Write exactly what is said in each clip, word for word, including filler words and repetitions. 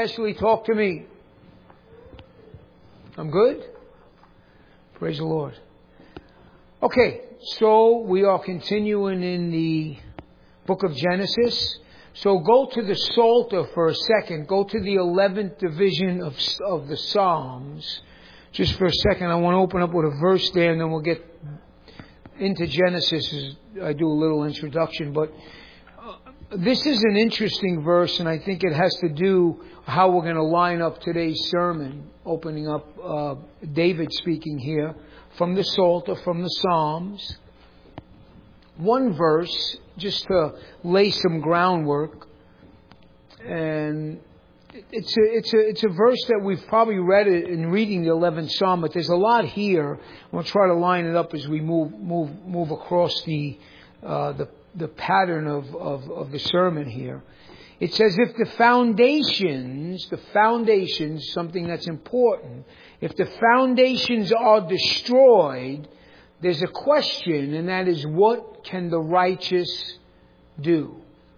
Ashley, talk to me. I'm good? Praise the Lord. Okay, so we are continuing in the book of Genesis. So go to the Psalter for a second. Go to the eleventh division of, of the Psalms. Just for a second, I want to open up with a verse there, and then we'll get into Genesis as I do a little introduction. But uh, this is an interesting verse, and I think it has to do how we're going to line up today's sermon. Opening up uh, David speaking here from the Psalter, from the Psalms. One verse, just to lay some groundwork, and it's a, it's a, it's a verse that we've probably read it in reading the eleventh Psalm, but there's a lot here. We'll try to line it up as we move move move across the uh, the the pattern of, of, of the sermon here. It says, if the foundations, the foundations, something that's important, if the foundations are destroyed, there's a question, and that is, what can the righteous do?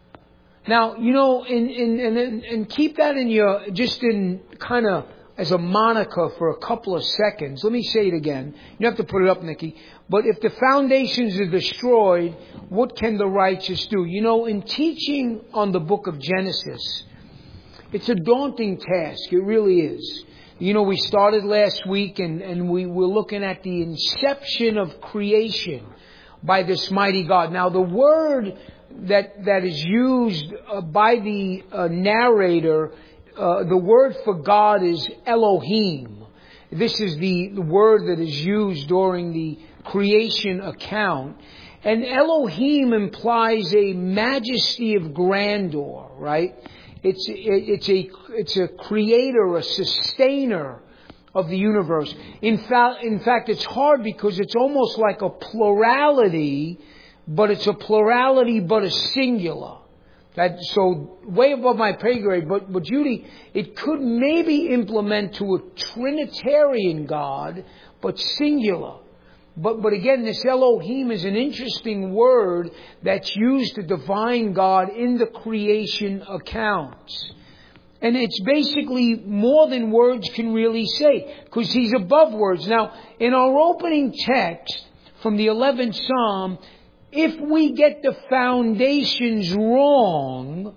Now, you know, and, and, and, and keep that in your, just in kind of as a moniker for a couple of seconds. Let me say it again. You have to put it up, Nikki. But if the foundations are destroyed, what can the righteous do? You know, in teaching on the book of Genesis, it's a daunting task. It really is. You know, we started last week and, and we were looking at the inception of creation by this mighty God. Now, the word that that is used uh, by the uh, narrator, uh, the word for God is Elohim. This is the, the word that is used during the creation account. And Elohim implies a majesty of grandeur, right? It's it, it's a it's a creator, a sustainer of the universe. In fact, in fact, it's hard because it's almost like a plurality, but it's a plurality, but a singular. That so way above my pay grade. But but Judy, it could maybe implement to a Trinitarian God, but singular. But but again, this Elohim is an interesting word that's used to define God in the creation accounts. And it's basically more than words can really say, because He's above words. Now, in our opening text from the eleventh Psalm, if we get the foundations wrong,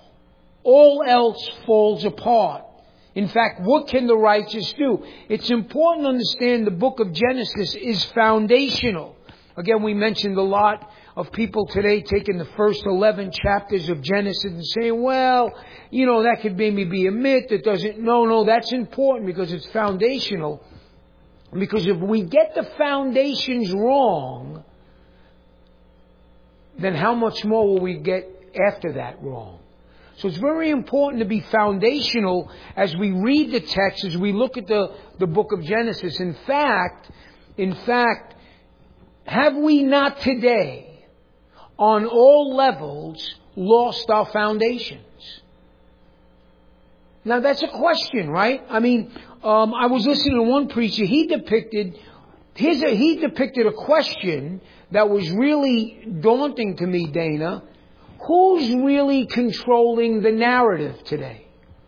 all else falls apart. In fact, what can the righteous do? It's important to understand the book of Genesis is foundational. Again, we mentioned a lot of people today taking the first eleven chapters of Genesis and saying, well, you know, that could maybe be a myth. That doesn't, no, no, that's important because it's foundational. Because if we get the foundations wrong, then how much more will we get after that wrong? So it's very important to be foundational as we read the text, as we look at the, the book of Genesis. In fact, in fact, have we not today, on all levels, lost our foundations? Now that's a question, right? I mean, um, I was listening to one preacher. He depicted, here's a, he depicted a question that was really daunting to me, Dana. Who's really controlling the narrative today?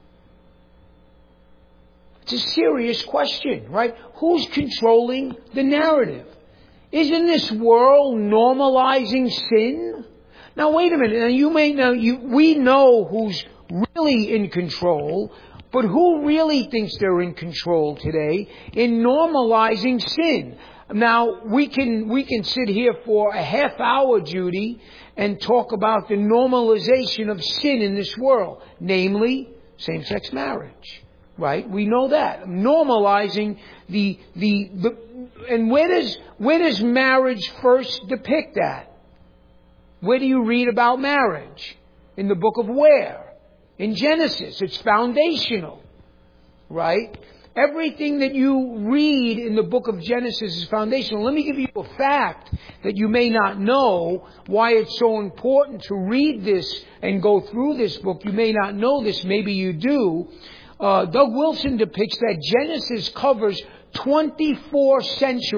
It's a serious question, right? Who's controlling the narrative? Isn't this world normalizing sin? Now, wait a minute. Now, you may know, you, we know who's really in control, but who really thinks they're in control today in normalizing sin? Now, we can, we can sit here for a half hour, Judy, and talk about the normalization of sin in this world, namely same-sex marriage, right? We know that. Normalizing the, the, the, and where does, where does marriage first depict that? Where do you read about marriage? In the book of where? In Genesis. It's foundational, right? Everything that you read in the book of Genesis is foundational. Let me give you a fact that you may not know why it's so important to read this and go through this book. You may not know this. Maybe you do. Uh, Doug Wilson depicts that Genesis covers twenty-four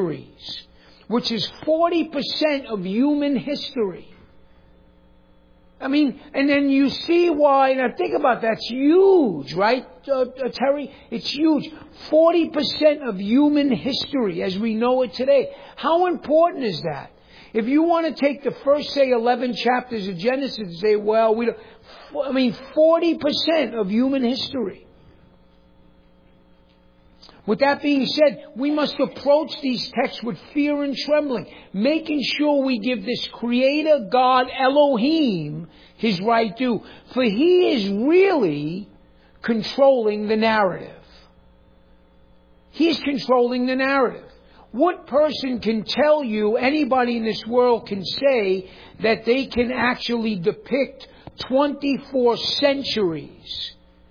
centuries, which is forty percent of human history. I mean, and then you see why, now think about that, it's huge, right, uh, uh, Terry? It's huge. forty percent of human history as we know it today. How important is that? If you want to take the first, say, eleven chapters of Genesis and say, well, we don't, I mean, forty percent of human history. With that being said, we must approach these texts with fear and trembling, making sure we give this Creator God, Elohim, His right due. For He is really controlling the narrative. He's controlling the narrative. What person can tell you, anybody in this world can say, that they can actually depict twenty-four centuries?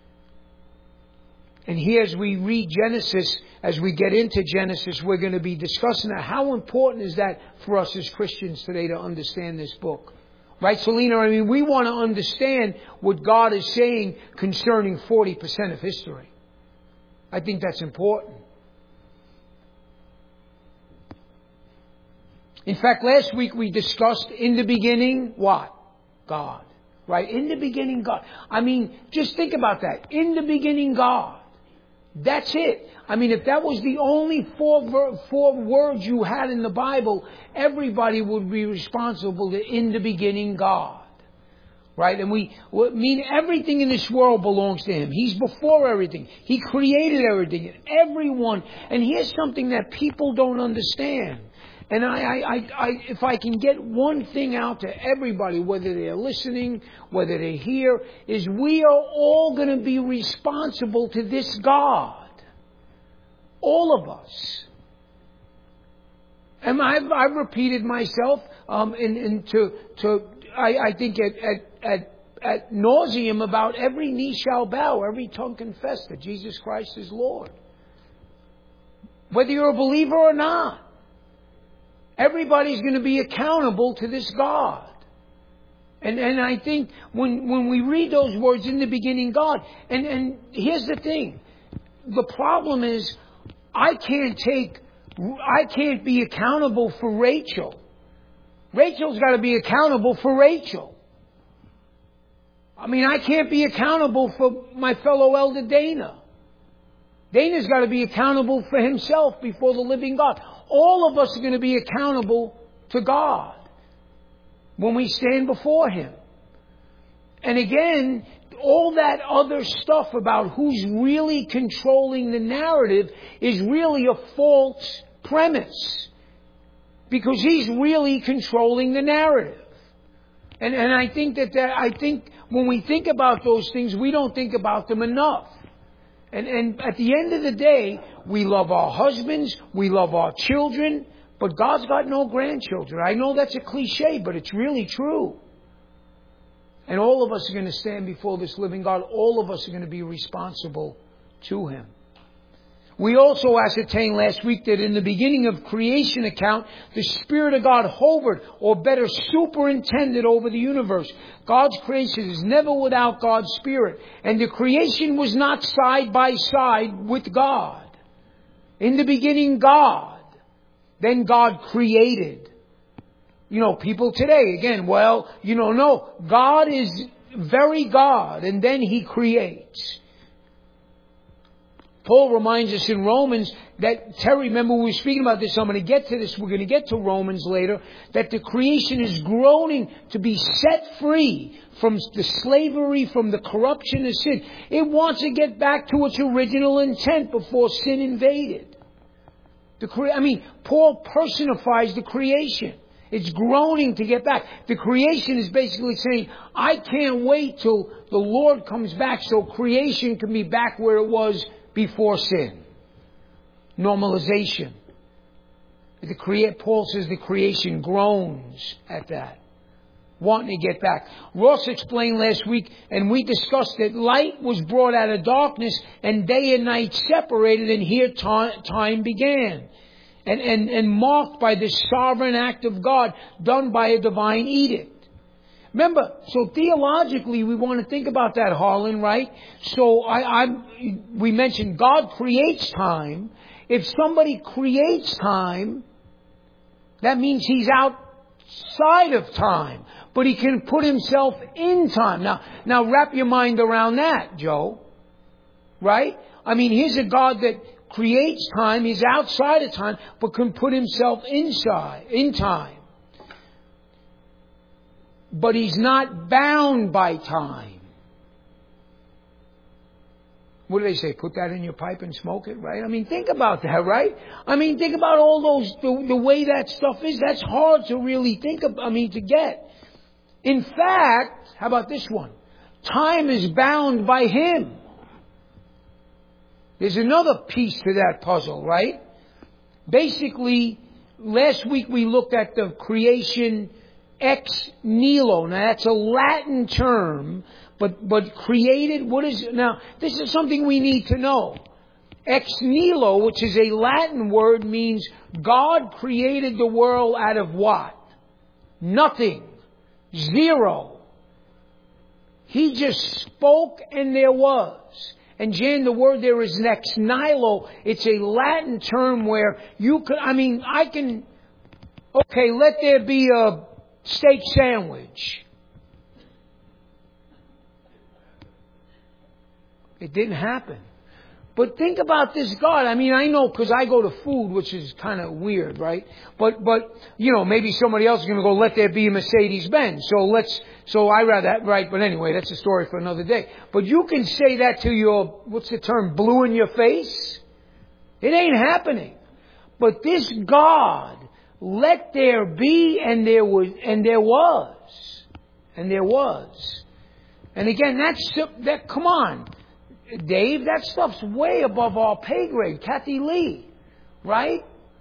And here as we read Genesis, as we get into Genesis, we're going to be discussing that. How important is that for us as Christians today to understand this book? Right, Selena? I mean, we want to understand what God is saying concerning forty percent of history. I think that's important. In fact, last week we discussed in the beginning, what? God. Right? In the beginning, God. I mean, just think about that. In the beginning, God. That's it. I mean, if that was the only four, ver- four words you had in the Bible, everybody would be responsible to in the beginning God. Right? And we, we mean everything in this world belongs to Him. He's before everything. He created everything. Everyone. And here's something that people don't understand. And I, I, I, I, if I can get one thing out to everybody, whether they're listening, whether they're here, is we are all going to be responsible to this God. All of us. And I've, I've repeated myself, um, and, and to, to, I, I think at, at, at, at nauseum about every knee shall bow, every tongue confess that Jesus Christ is Lord. Whether you're a believer or not. Everybody's going to be accountable to this God. And and I think when when we read those words, in the beginning God, and, and here's the thing. The problem is I can't take I can't be accountable for Rachel. Rachel's got to be accountable for Rachel. I mean, I can't be accountable for my fellow elder Dana. Dana's got to be accountable for himself before the living God. All of us are going to be accountable to God when we stand before Him. And again, all that other stuff about who's really controlling the narrative is really a false premise. Because He's really controlling the narrative. And, and I think that, that I think when we think about those things, we don't think about them enough. And, and at the end of the day, we love our husbands, we love our children, but God's got no grandchildren. I know that's a cliche, but it's really true. And all of us are going to stand before this living God. All of us are going to be responsible to Him. We also ascertained last week that in the beginning of creation account, the Spirit of God hovered, or better, superintended over the universe. God's creation is never without God's Spirit. And the creation was not side by side with God. In the beginning, God. Then God created. You know, people today, again, well, you know, no. God is very God, and then He creates. Paul reminds us in Romans that, Terry, remember we were speaking about this, I'm going to get to this, we're going to get to Romans later, that the creation is groaning to be set free from the slavery, from the corruption of sin. It wants to get back to its original intent before sin invaded. The cre- I mean, Paul personifies the creation. It's groaning to get back. The creation is basically saying, I can't wait till the Lord comes back so creation can be back where it was before sin. Normalization. The crea- Paul says the creation groans at that. Wanting to get back. Ross explained last week, and we discussed that light was brought out of darkness and day and night separated, and here time, time began. And, and, and marked by this sovereign act of God done by a divine edict. Remember, so theologically we want to think about that, Harlan, right? So I, I, we mentioned God creates time. If somebody creates time, that means He's out outside of time, but He can put Himself in time. Now, now wrap your mind around that, Joe. Right? I mean, He's a God that creates time. He's outside of time, but can put Himself inside, in time. But He's not bound by time. What do they say? Put that in your pipe and smoke it, right? I mean, think about that, right? I mean, think about all those, the, the way that stuff is. That's hard to really think of, I mean, to get. In fact, how about this one? Time is bound by Him. There's another piece to that puzzle, right? Basically, last week we looked at the creation ex nihilo. Now that's a Latin term, but, but created, what is, now this is something we need to know. Ex nihilo, which is a Latin word, means God created the world out of what? Nothing. Zero. He just spoke and there was. And Jan, the word there is ex nihilo. It's a Latin term where you could, I mean, I can, okay, let there be a steak sandwich. It didn't happen. But think about this God. I mean, I know because I go to food, which is kind of weird, right? But, but, you know, maybe somebody else is going to go, let there be a Mercedes-Benz. So let's, so I rather that, right? But anyway, that's a story for another day. But you can say that to your, what's the term, blue in your face? It ain't happening. But this God, let there be, and there was, and there was. And there was. And again, that's, that, come on. Dave, that stuff's way above our pay grade. Kathy Lee, right?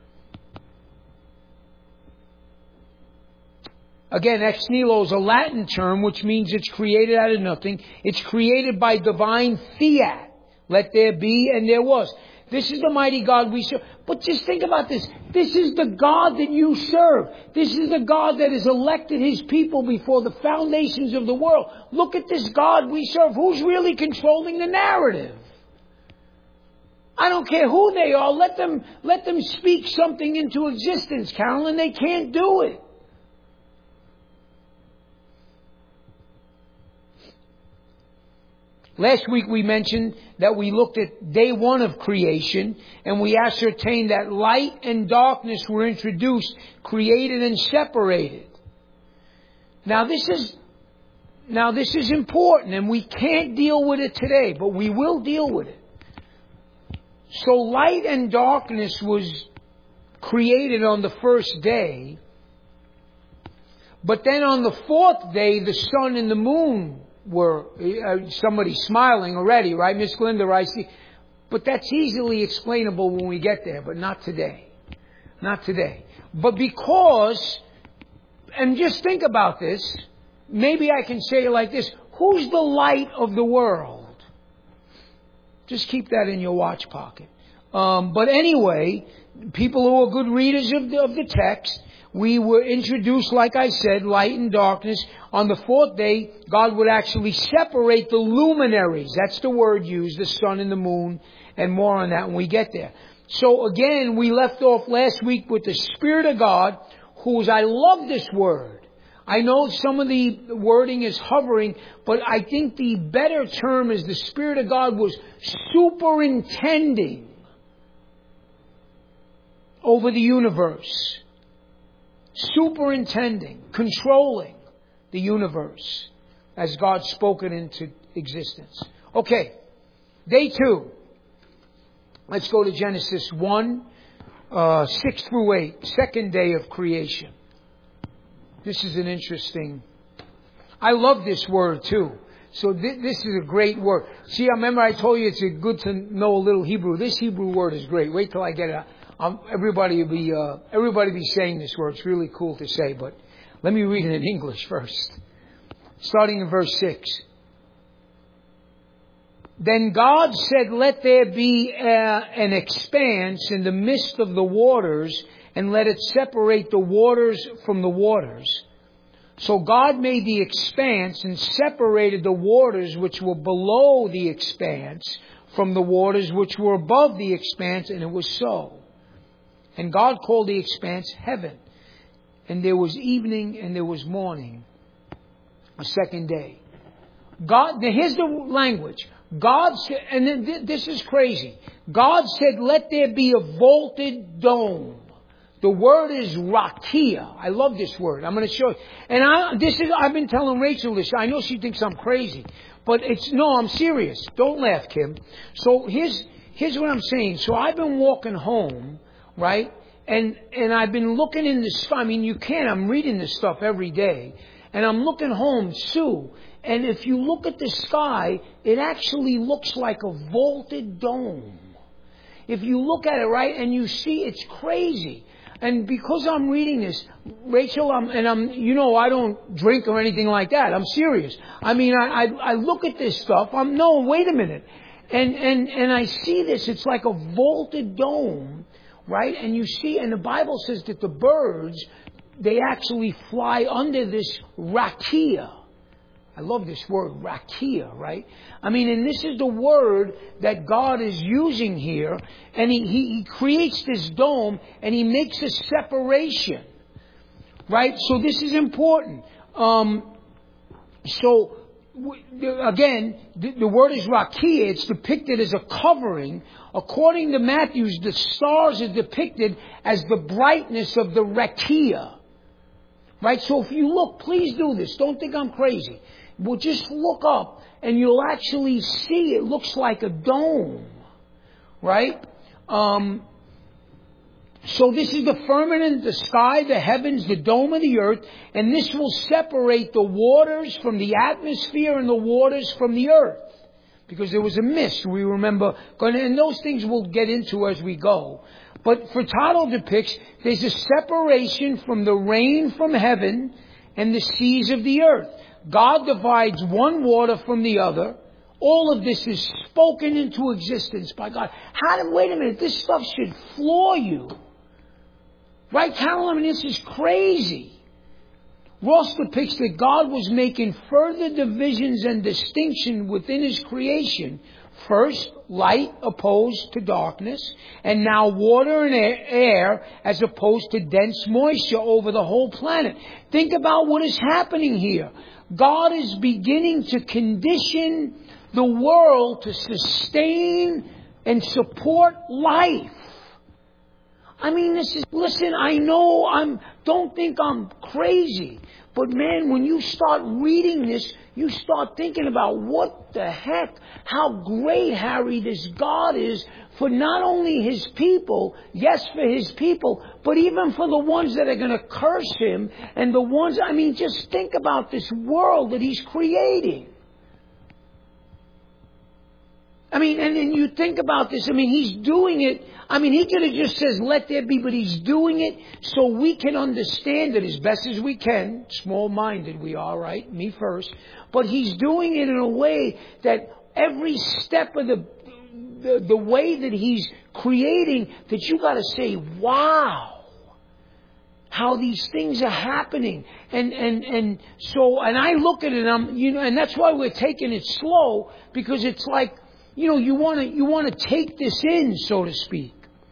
Again, ex nihilo is a Latin term which means it's created out of nothing. It's created by divine fiat. Let there be, and there was. This is the mighty God we serve. But just think about this. This is the God that you serve. This is the God that has elected His people before the foundations of the world. Look at this God we serve. Who's really controlling the narrative? I don't care who they are. Let them, let them speak something into existence, Carolyn. They can't do it. Last week we mentioned that we looked at day one of creation and we ascertained that light and darkness were introduced, created and separated. Now this is, now this is important and we can't deal with it today, but we will deal with it. So light and darkness was created on the first day, but then on the fourth day the sun and the moon were, uh, somebody smiling already, right, Miss Glinda, I see. But that's easily explainable when we get there, but not today. Not today. But because, and just think about this, maybe I can say it like this, who's the light of the world? Just keep that in your watch pocket. Um, but anyway, people who are good readers of the, of the text, we were introduced, like I said, light and darkness. On the fourth day, God would actually separate the luminaries. That's the word used, the sun and the moon, and more on that when we get there. So again, we left off last week with the Spirit of God, whose, I love this word. I know some of the wording is hovering, but I think the better term is the Spirit of God was superintending over the universe. Superintending, controlling the universe as God spoke it into existence. Okay, day two. Let's go to Genesis one, uh, six through eight, second day of creation. This is an interesting, I love this word too. So th- this is a great word. See, I remember I told you it's good to know a little Hebrew. This Hebrew word is great. Wait till I get it. Um, everybody will be, uh, everybody be saying this word. It's really cool to say, but let me read it in English first. Starting in verse six. Then God said, let there be uh, an expanse in the midst of the waters, and let it separate the waters from the waters. So God made the expanse and separated the waters which were below the expanse from the waters which were above the expanse, and it was so. And God called the expanse heaven. and there was evening, and there was morning, a second day. God, here's the language. God said, and then th- this is crazy. God said, let there be a vaulted dome. The word is rakia. I love this word. I'm going to show you. And I, this is, I've been telling Rachel this. I know she thinks I'm crazy. But it's, no, I'm serious. Don't laugh, Kim. So here's, here's what I'm saying. So I've been walking home, right? And, and I've been looking in the sky. I mean, you can't. I'm reading this stuff every day. And I'm looking home, Sue. And if you look at the sky, it actually looks like a vaulted dome. If you look at it, right, and you see, it's crazy. And because I'm reading this, Rachel, I'm, and I'm, you know, I don't drink or anything like that. I'm serious. I mean, I, I, I look at this stuff. I'm, no, wait a minute. And, and, and I see this. It's like a vaulted dome, right? And you see, and the Bible says that the birds, they actually fly under this rakia. I love this word, rakia, right? I mean, and this is the word that God is using here. And he, he, he creates this dome and he makes a separation, right? So this is important. Um, so, w- again, the, the word is rakia. It's depicted as a covering. According to Matthew, the stars are depicted as the brightness of the rakia. Right? So if you look, please do this. Don't think I'm crazy. Well, just look up and you'll actually see it looks like a dome. Right? Um, so this is the firmament, the sky, the heavens, the dome of the earth. And this will separate the waters from the atmosphere and the waters from the earth. Because there was a mist, we remember. And those things we'll get into as we go. But Furtado depicts there's a separation from the rain from heaven and the seas of the earth. God divides one water from the other. All of this is spoken into existence by God. How did, wait a minute, this stuff should floor you. Right, Carol? I mean, this is crazy. Ross depicts that God was making further divisions and distinction within His creation. First, light opposed to darkness, and now water and air as opposed to dense moisture over the whole planet. Think about what is happening here. God is beginning to condition the world to sustain and support life. I mean, this is, listen, I know I'm, don't think I'm crazy. But man, when you start reading this, you start thinking about what the heck, how great, Harry, this God is for not only His people, yes, for His people, but even for the ones that are going to curse Him and the ones, I mean, just think about this world that He's creating. I mean, and then you think about this, I mean, He's doing it. I mean, He could have just says, let there be, but He's doing it so we can understand it as best as we can. Small-minded we are, right? Me first. But He's doing it in a way that every step of the, the, the way that He's creating, that you got to say, wow, how these things are happening. And, and, and so, and I look at it, I'm, you know, and that's why we're taking it slow, because it's like, you know, you want to you want to take this in, so to speak.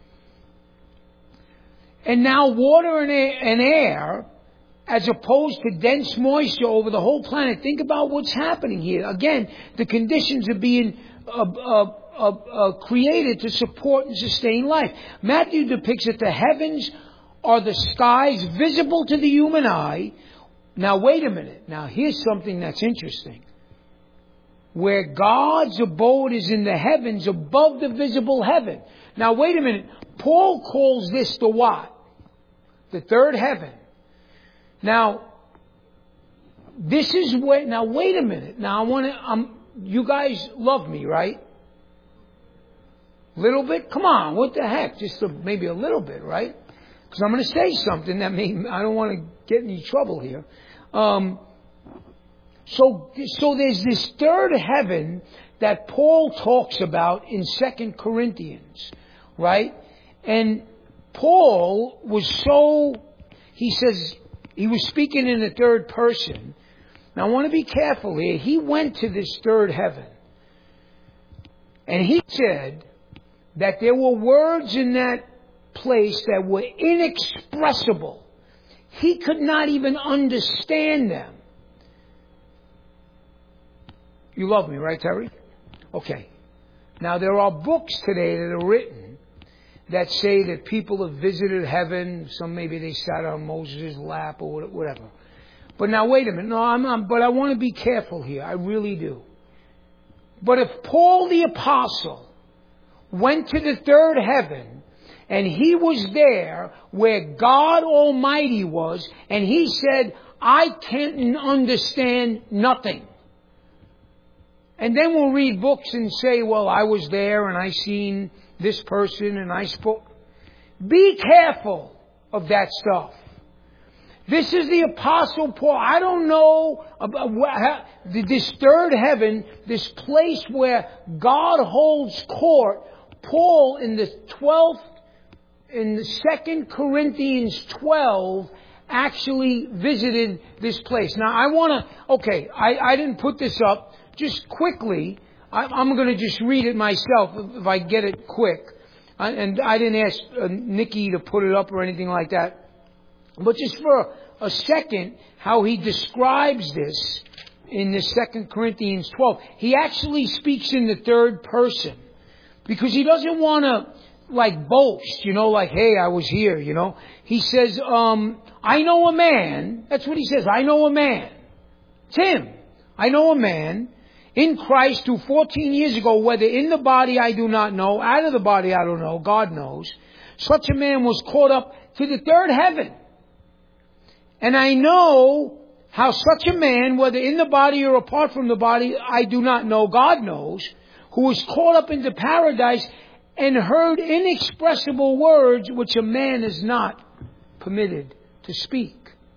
And now water and air, and air, as opposed to dense moisture over the whole planet. Think about what's happening here. Again, the conditions are being uh, uh, uh, uh, created to support and sustain life. Matthew depicts that the heavens are the skies visible to the human eye. Now, wait a minute. Now, here's something that's interesting. Where God's abode is in the heavens above the visible heaven. Now, wait a minute. Paul calls this the what? The third heaven. Now, this is where, now wait a minute. Now, I want to, um, you guys love me, right? Little bit? Come on, what the heck? Just a, maybe a little bit, right? Because I'm going to say something that may, I don't want to get in any trouble here. Um, So, so there's this third heaven that Paul talks about in Second Corinthians, right? And Paul was so, he says, he was speaking in the third person. Now I want to be careful here. He went to this third heaven. And he said that there were words in that place that were inexpressible. he could not even understand them. You love me, right, Terry? Okay. Now, there are books today that are written that say that people have visited heaven. Some maybe they sat on Moses' lap or whatever. But now, wait a minute. No, I'm not. But I want to be careful here. I really do. But if Paul the Apostle went to the third heaven and he was there where God Almighty was, and he said, I can't understand nothing. And then we'll read books and say, well, I was there and I seen this person and I spoke. Be careful of that stuff. This is the Apostle Paul. I don't know about this third heaven, this place where God holds court. Paul in the twelfth, in the Second Corinthians twelve, actually visited this place. Now I want to, okay, I, I didn't put this up. Just quickly, I, I'm going to just read it myself if, if I get it quick. I, and I didn't ask uh, Nikki to put it up or anything like that. But just for a second, how he describes this in the Second Corinthians twelve. He actually speaks in the third person because he doesn't want to like boast, you know, like, hey, I was here, you know. He says, um, I know a man. That's what he says. I know a man. It's him. I know a man in Christ who fourteen years ago, whether in the body I do not know, out of the body I don't know, God knows, such a man was caught up to the third heaven. And I know how such a man, whether in the body or apart from the body, I do not know, God knows, who was caught up into paradise and heard inexpressible words which a man is not permitted to speak.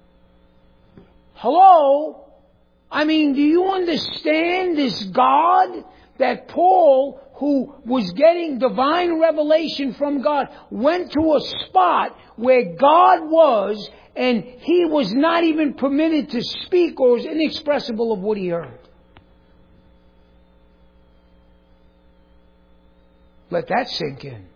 Hello? I mean, do you understand this God that Paul, who was getting divine revelation from God, went to a spot where God was and he was not even permitted to speak or was inexpressible of what he heard? Let that sink in.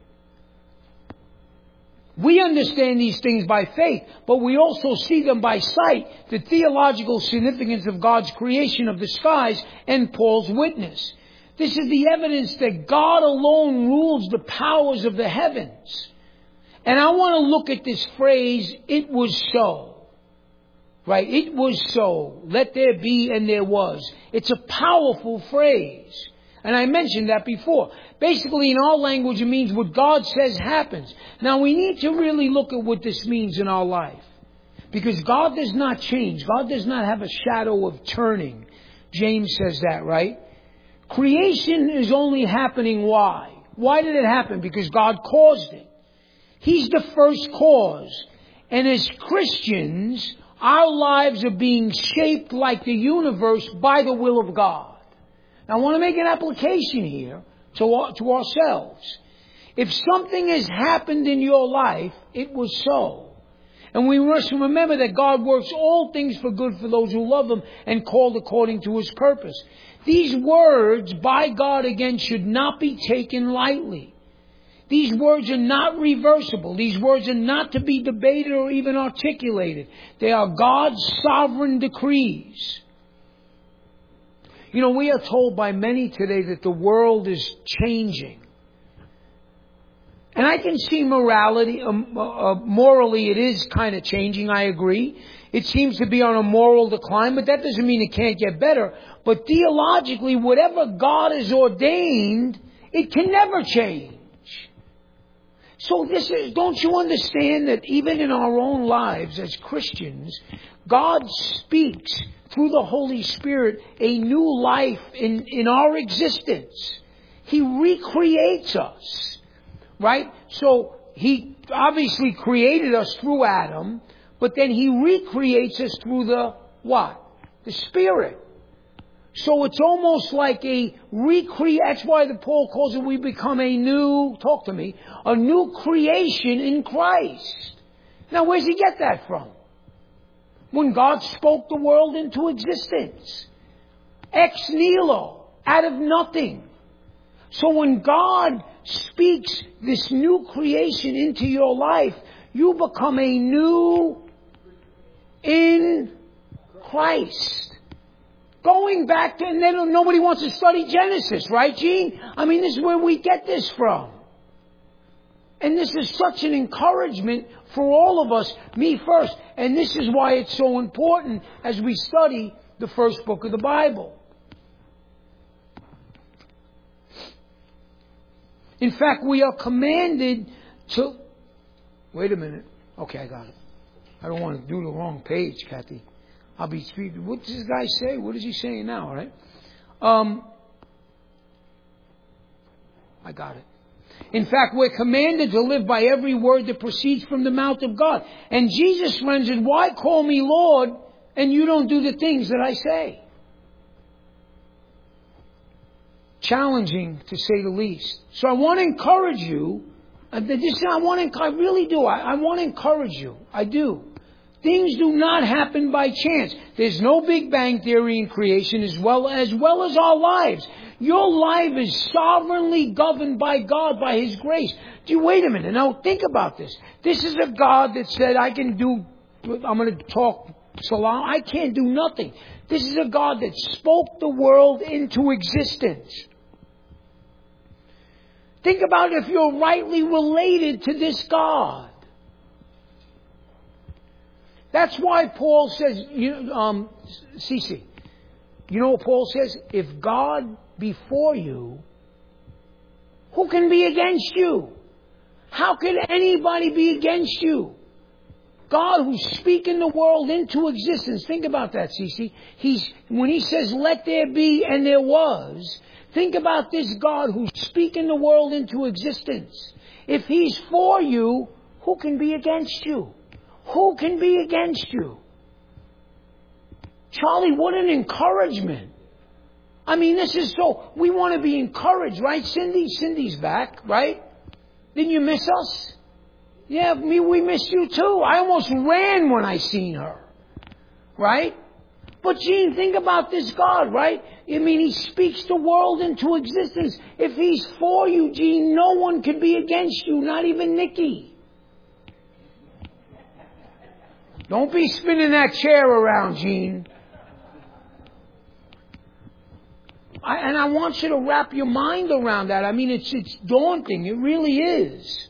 We understand these things by faith, but we also see them by sight, the theological significance of God's creation of the skies and Paul's witness. This is the evidence that God alone rules the powers of the heavens. And I want to look at this phrase, it was so. Right? It was so. Let there be and there was. It's a powerful phrase. And I mentioned that before. Basically, in our language, it means what God says happens. Now, we need to really look at what this means in our life. Because God does not change. God does not have a shadow of turning. James says that, right? Creation is only happening why? Why did it happen? Because God caused it. He's the first cause. And as Christians, our lives are being shaped like the universe by the will of God. Now, I want to make an application here to, to ourselves. If something has happened in your life, it was so. And we must remember that God works all things for good for those who love Him and called according to His purpose. These words, by God again, should not be taken lightly. These words are not reversible. These words are not to be debated or even articulated. They are God's sovereign decrees. You know, we are told by many today that the world is changing. And I can see morality, um, uh, morally it is kind of changing, I agree. It seems to be on a moral decline, but that doesn't mean it can't get better. But theologically, whatever God has ordained, it can never change. So this is, don't you understand that even in our own lives as Christians, God speaks through the Holy Spirit a new life in, in our existence. He recreates us, right? So He obviously created us through Adam, but then He recreates us through the what? The Spirit. So it's almost like a recreate. That's why the Paul calls it we become a new, talk to me, a new creation in Christ. Now where's He get that from? When God spoke the world into existence. Ex nihilo, out of nothing. So when God speaks this new creation into your life, you become a new in Christ. Going back to, and then nobody wants to study Genesis, right, Gene? I mean, this is where we get this from. And this is such an encouragement for all of us, me first. And this is why it's so important as we study the first book of the Bible. In fact, we are commanded to... Wait a minute. Okay, I got it. I don't want to do the wrong page, Kathy. I'll be speaking. What does this guy say? What is he saying now, all right? Um, I got it. In fact, we're commanded to live by every word that proceeds from the mouth of God. And Jesus, friends, said, why call me Lord and you don't do the things that I say? Challenging, to say the least. So I want to encourage you. This, I want to, I really do. I, I want to encourage you. I do. Things do not happen by chance. There's no Big Bang Theory in creation as well, as well as our lives. Your life is sovereignly governed by God, by His grace. Do you, wait a minute. Now think about this. This is a God that said, I can do, I'm going to talk salam. I can't do nothing. This is a God that spoke the world into existence. Think about if you're rightly related to this God. That's why Paul says, you, um, Cece, you know what Paul says? If God be for you, who can be against you? How can anybody be against you? God who's speaking the world into existence. Think about that, Cece. He's, when He says, let there be, and there was, think about this God who's speaking the world into existence. If He's for you, who can be against you? Who can be against you? Charlie, what an encouragement. I mean, this is so, we want to be encouraged, right? Cindy, Cindy's back, right? Didn't you miss us? Yeah, me, we missed you too. I almost ran when I seen her. Right? But Gene, think about this God, right? I mean, He speaks the world into existence. If He's for you, Gene, no one can be against you, not even Nikki. Don't be spinning that chair around, Gene. I, and I want you to wrap your mind around that. I mean, it's it's daunting. It really is.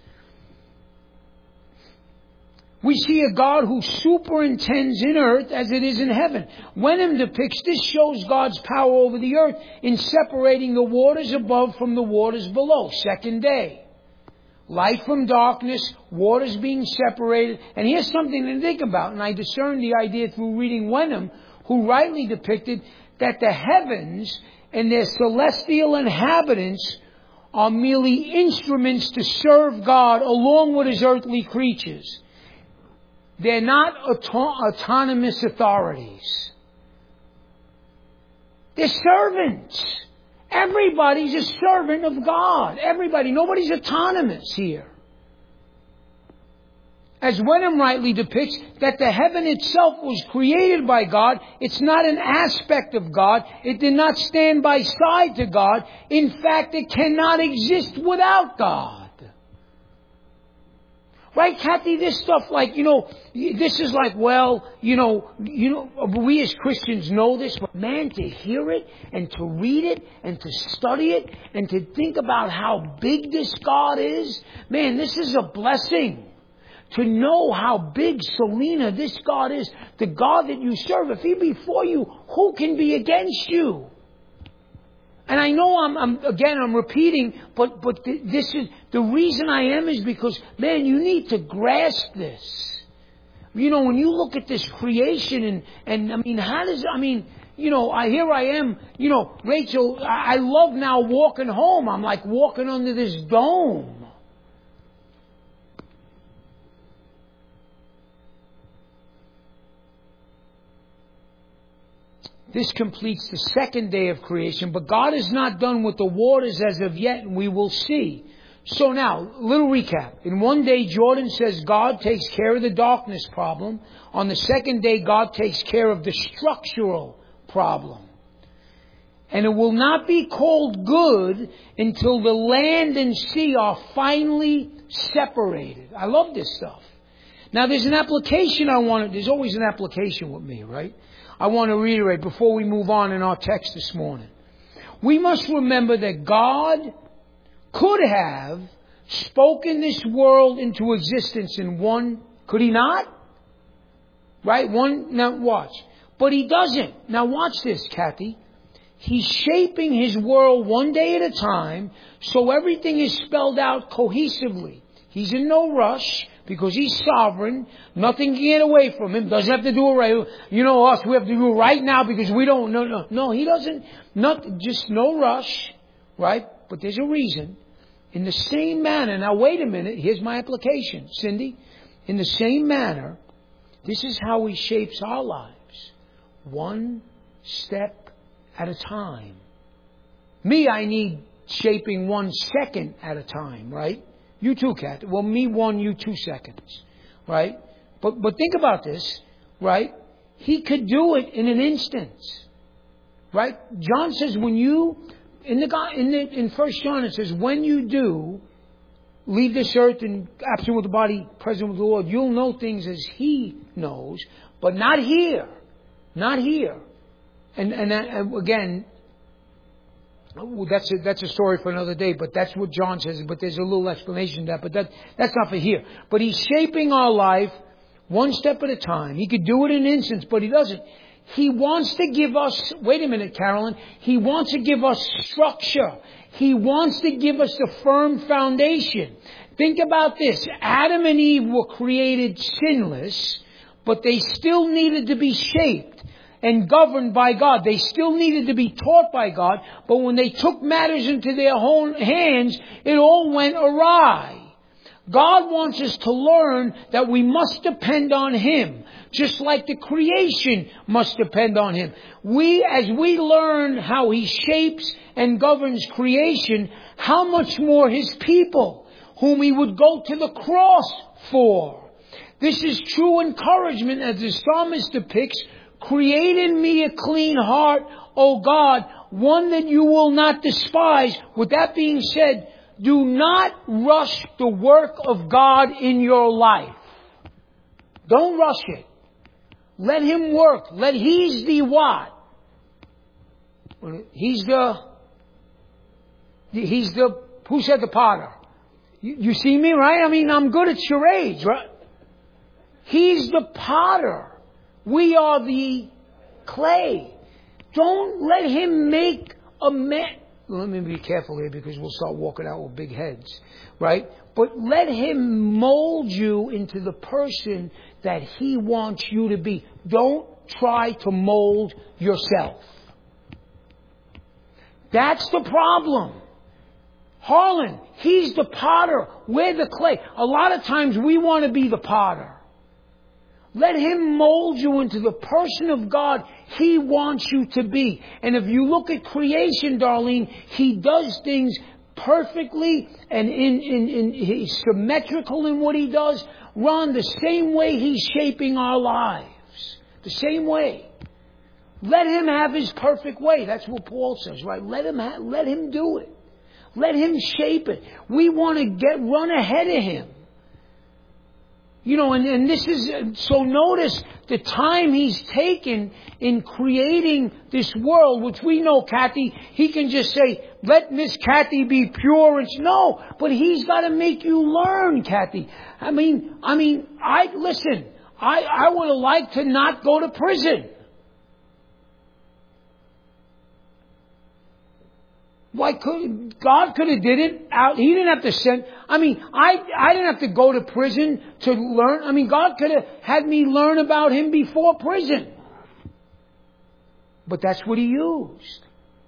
We see a God who superintends in earth as it is in heaven. Wenham depicts this shows God's power over the earth in separating the waters above from the waters below. Second day. Light from darkness, waters being separated. And here's something to think about. And I discerned the idea through reading Wenham, who rightly depicted that the heavens and their celestial inhabitants are merely instruments to serve God along with His earthly creatures. They're not auto- autonomous authorities. They're servants. Everybody's a servant of God. Everybody. Nobody's autonomous here. As Wenham rightly depicts, that the heaven itself was created by God. It's not an aspect of God. It did not stand by side to God. In fact, it cannot exist without God. Right, Kathy? This stuff like, you know, this is like, well, you know, you know, we as Christians know this, but man, to hear it and to read it and to study it and to think about how big this God is, man, this is a blessing. To know how big, Selena, this God is, the God that you serve. If He be for you, who can be against you? And I know I'm, I'm again, I'm repeating, but, but th- this is, the reason I am is because, man, you need to grasp this. You know, when you look at this creation and, and I mean, how does, I mean, you know, I, here I am, you know, Rachel, I, I love now walking home. I'm like walking under this dome. This completes the second day of creation, but God is not done with the waters as of yet, and we will see. So now, little recap. In one day, Jordan says God takes care of the darkness problem. On the second day, God takes care of the structural problem. And it will not be called good until the land and sea are finally separated. I love this stuff. Now there's an application I want to, there's always an application with me, right? I want to reiterate before we move on in our text this morning. We must remember that God could have spoken this world into existence in one, could He not? Right? One, now watch. But He doesn't. Now watch this, Kathy. He's shaping His world one day at a time, so everything is spelled out cohesively. He's in no rush because He's sovereign. Nothing can get away from Him. Doesn't have to do it right. You know us, we have to do it right now because we don't. No, no, no. He doesn't. Not just no rush, right? But there's a reason. In the same manner. Now wait a minute. Here's my application, Cindy. In the same manner, this is how He shapes our lives, one step at a time. Me, I need shaping one second at a time, right? You too, Kat. Well, me one, you two seconds, right? But but think about this, right? He could do it in an instant, right? John says when you in the in the in First John it says when you do leave this earth and absent with the body, present with the Lord, you'll know things as He knows, but not here, not here. And and, and again. That's a, that's a story for another day, but that's what John says. But there's a little explanation to that, but that, that's not for here. But He's shaping our life one step at a time. He could do it in an instant, but He doesn't. He wants to give us, wait a minute, Carolyn. He wants to give us structure. He wants to give us a firm foundation. Think about this. Adam and Eve were created sinless, but they still needed to be shaped and governed by God. They still needed to be taught by God, but when they took matters into their own hands, it all went awry. God wants us to learn that we must depend on Him, just like the creation must depend on Him. We, as we learn how He shapes and governs creation, how much more His people, whom He would go to the cross for. This is true encouragement, as the psalmist depicts. Create in me a clean heart, O God, one that you will not despise. With that being said, do not rush the work of God in your life. Don't rush it. Let Him work. Let He's the what? He's the, He's the, who said the potter? You, you see me, right? I mean, I'm good at charades, right? He's the potter. We are the clay. Don't let Him make a man. Let me be careful here because we'll start walking out with big heads, right? But let Him mold you into the person that He wants you to be. Don't try to mold yourself. That's the problem. Harlan, He's the potter. We're the clay. A lot of times we want to be the potter. Let Him mold you into the person of God He wants you to be. And if you look at creation, Darlene, He does things perfectly and in, in, in, He's symmetrical in what He does. Ron, the same way He's shaping our lives. The same way. Let Him have His perfect way. That's what Paul says, right? Let Him ha- let Him do it. Let Him shape it. We want to get run ahead of Him. You know, and, and this is, so notice the time He's taken in creating this world, which we know, Kathy, He can just say, let Miss Kathy be pure. And no, but He's got to make you learn, Kathy. I mean, I mean, I, listen, I, I would have liked to not go to prison. Why could God could have did it out? He didn't have to send. I mean, I I didn't have to go to prison to learn. I mean, God could have had me learn about Him before prison. But that's what He used.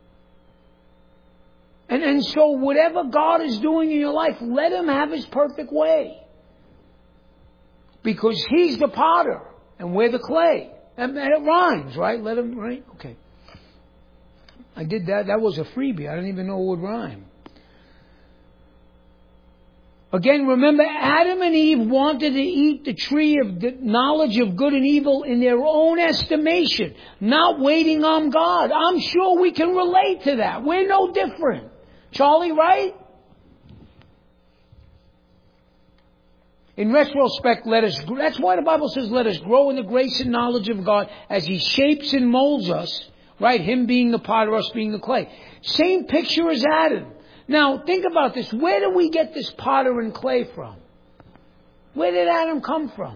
And and so whatever God is doing in your life, let Him have His perfect way. Because He's the potter and we're the clay. And, and it rhymes, right? Let Him, right? Okay. I did that. That was a freebie. I didn't even know it would rhyme. Again, remember, Adam and Eve wanted to eat the tree of the knowledge of good and evil in their own estimation, not waiting on God. I'm sure we can relate to that. We're no different. Charlie, right? In retrospect, let us, that's why the Bible says, let us grow in the grace and knowledge of God as He shapes and molds us, right? Him being the potter, us being the clay. Same picture as Adam. Now, think about this. Where do we get this potter and clay from? Where did Adam come from?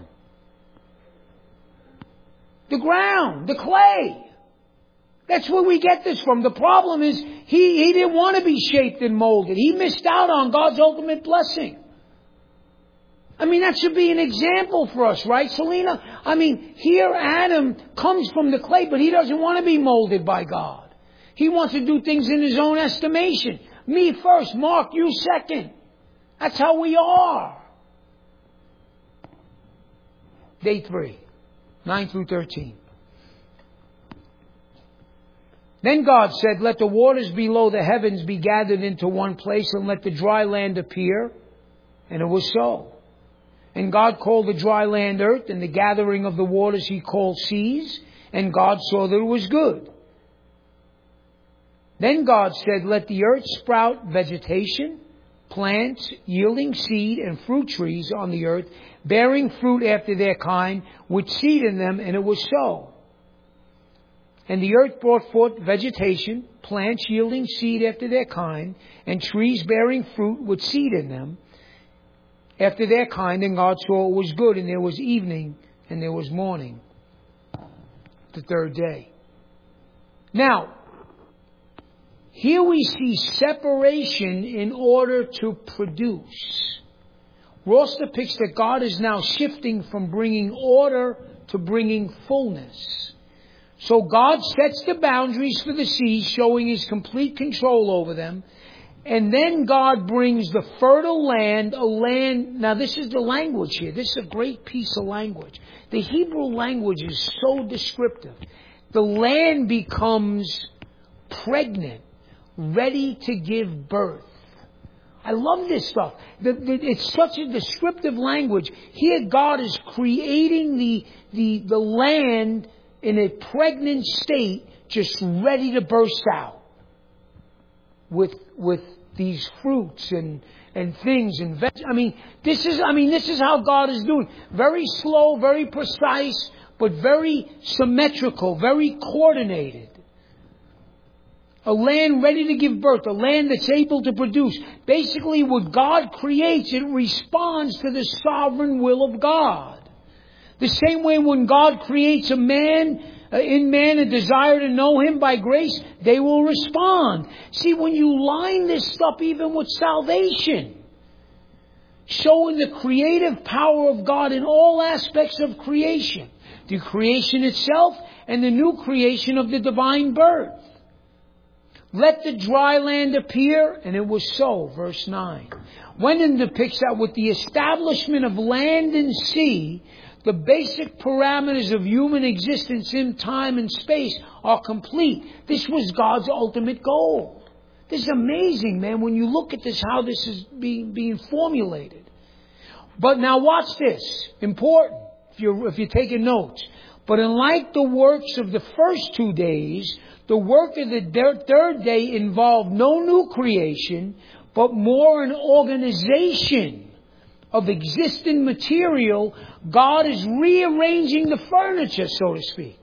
The ground, the clay. That's where we get this from. The problem is he, he didn't want to be shaped and molded. He missed out on God's ultimate blessing. I mean, that should be an example for us, right, Selena? I mean, here Adam comes from the clay, but he doesn't want to be molded by God. He wants to do things in his own estimation. Me first, Mark, you second. That's how we are. Day three, nine through thirteen. Then God said, let the waters below the heavens be gathered into one place, and let the dry land appear. And it was so. And God called the dry land earth, and the gathering of the waters He called seas. And God saw that it was good. Then God said, let the earth sprout vegetation, plants yielding seed, and fruit trees on the earth, bearing fruit after their kind, with seed in them. And it was so. And the earth brought forth vegetation, plants yielding seed after their kind, and trees bearing fruit with seed in them after their kind. And God saw it was good, and there was evening, and there was morning, the third day. Now, here we see separation in order to produce. Ross depicts that God is now shifting from bringing order to bringing fullness. So God sets the boundaries for the seas, showing His complete control over them. And then God brings the fertile land, a land... Now this is the language here. This is a great piece of language. The Hebrew language is so descriptive. The land becomes pregnant, ready to give birth. I love this stuff. The, the, it's such a descriptive language. Here God is creating the, the, the land in a pregnant state, just ready to burst out with with these fruits and and things and veg- I mean this is I mean this is how God is doing. Very slow, very precise, but very symmetrical, very coordinated. A land ready to give birth, a land that's able to produce. Basically, what God creates, it responds to the sovereign will of God. The same way when God creates a man, uh, in man a desire to know Him by grace, they will respond. See, when you line this stuff even with salvation, showing the creative power of God in all aspects of creation, the creation itself and the new creation of the divine birth. Let the dry land appear, and it was so, verse nine. When depicts that with the establishment of land and sea, the basic parameters of human existence in time and space are complete. This was God's ultimate goal. This is amazing, man, when you look at this, how this is being, being formulated. But now watch this. Important, if you're, if you're taking notes. But unlike the works of the first two days, the work of the third day involved no new creation, but more an organization of existing material. God is rearranging the furniture, so to speak.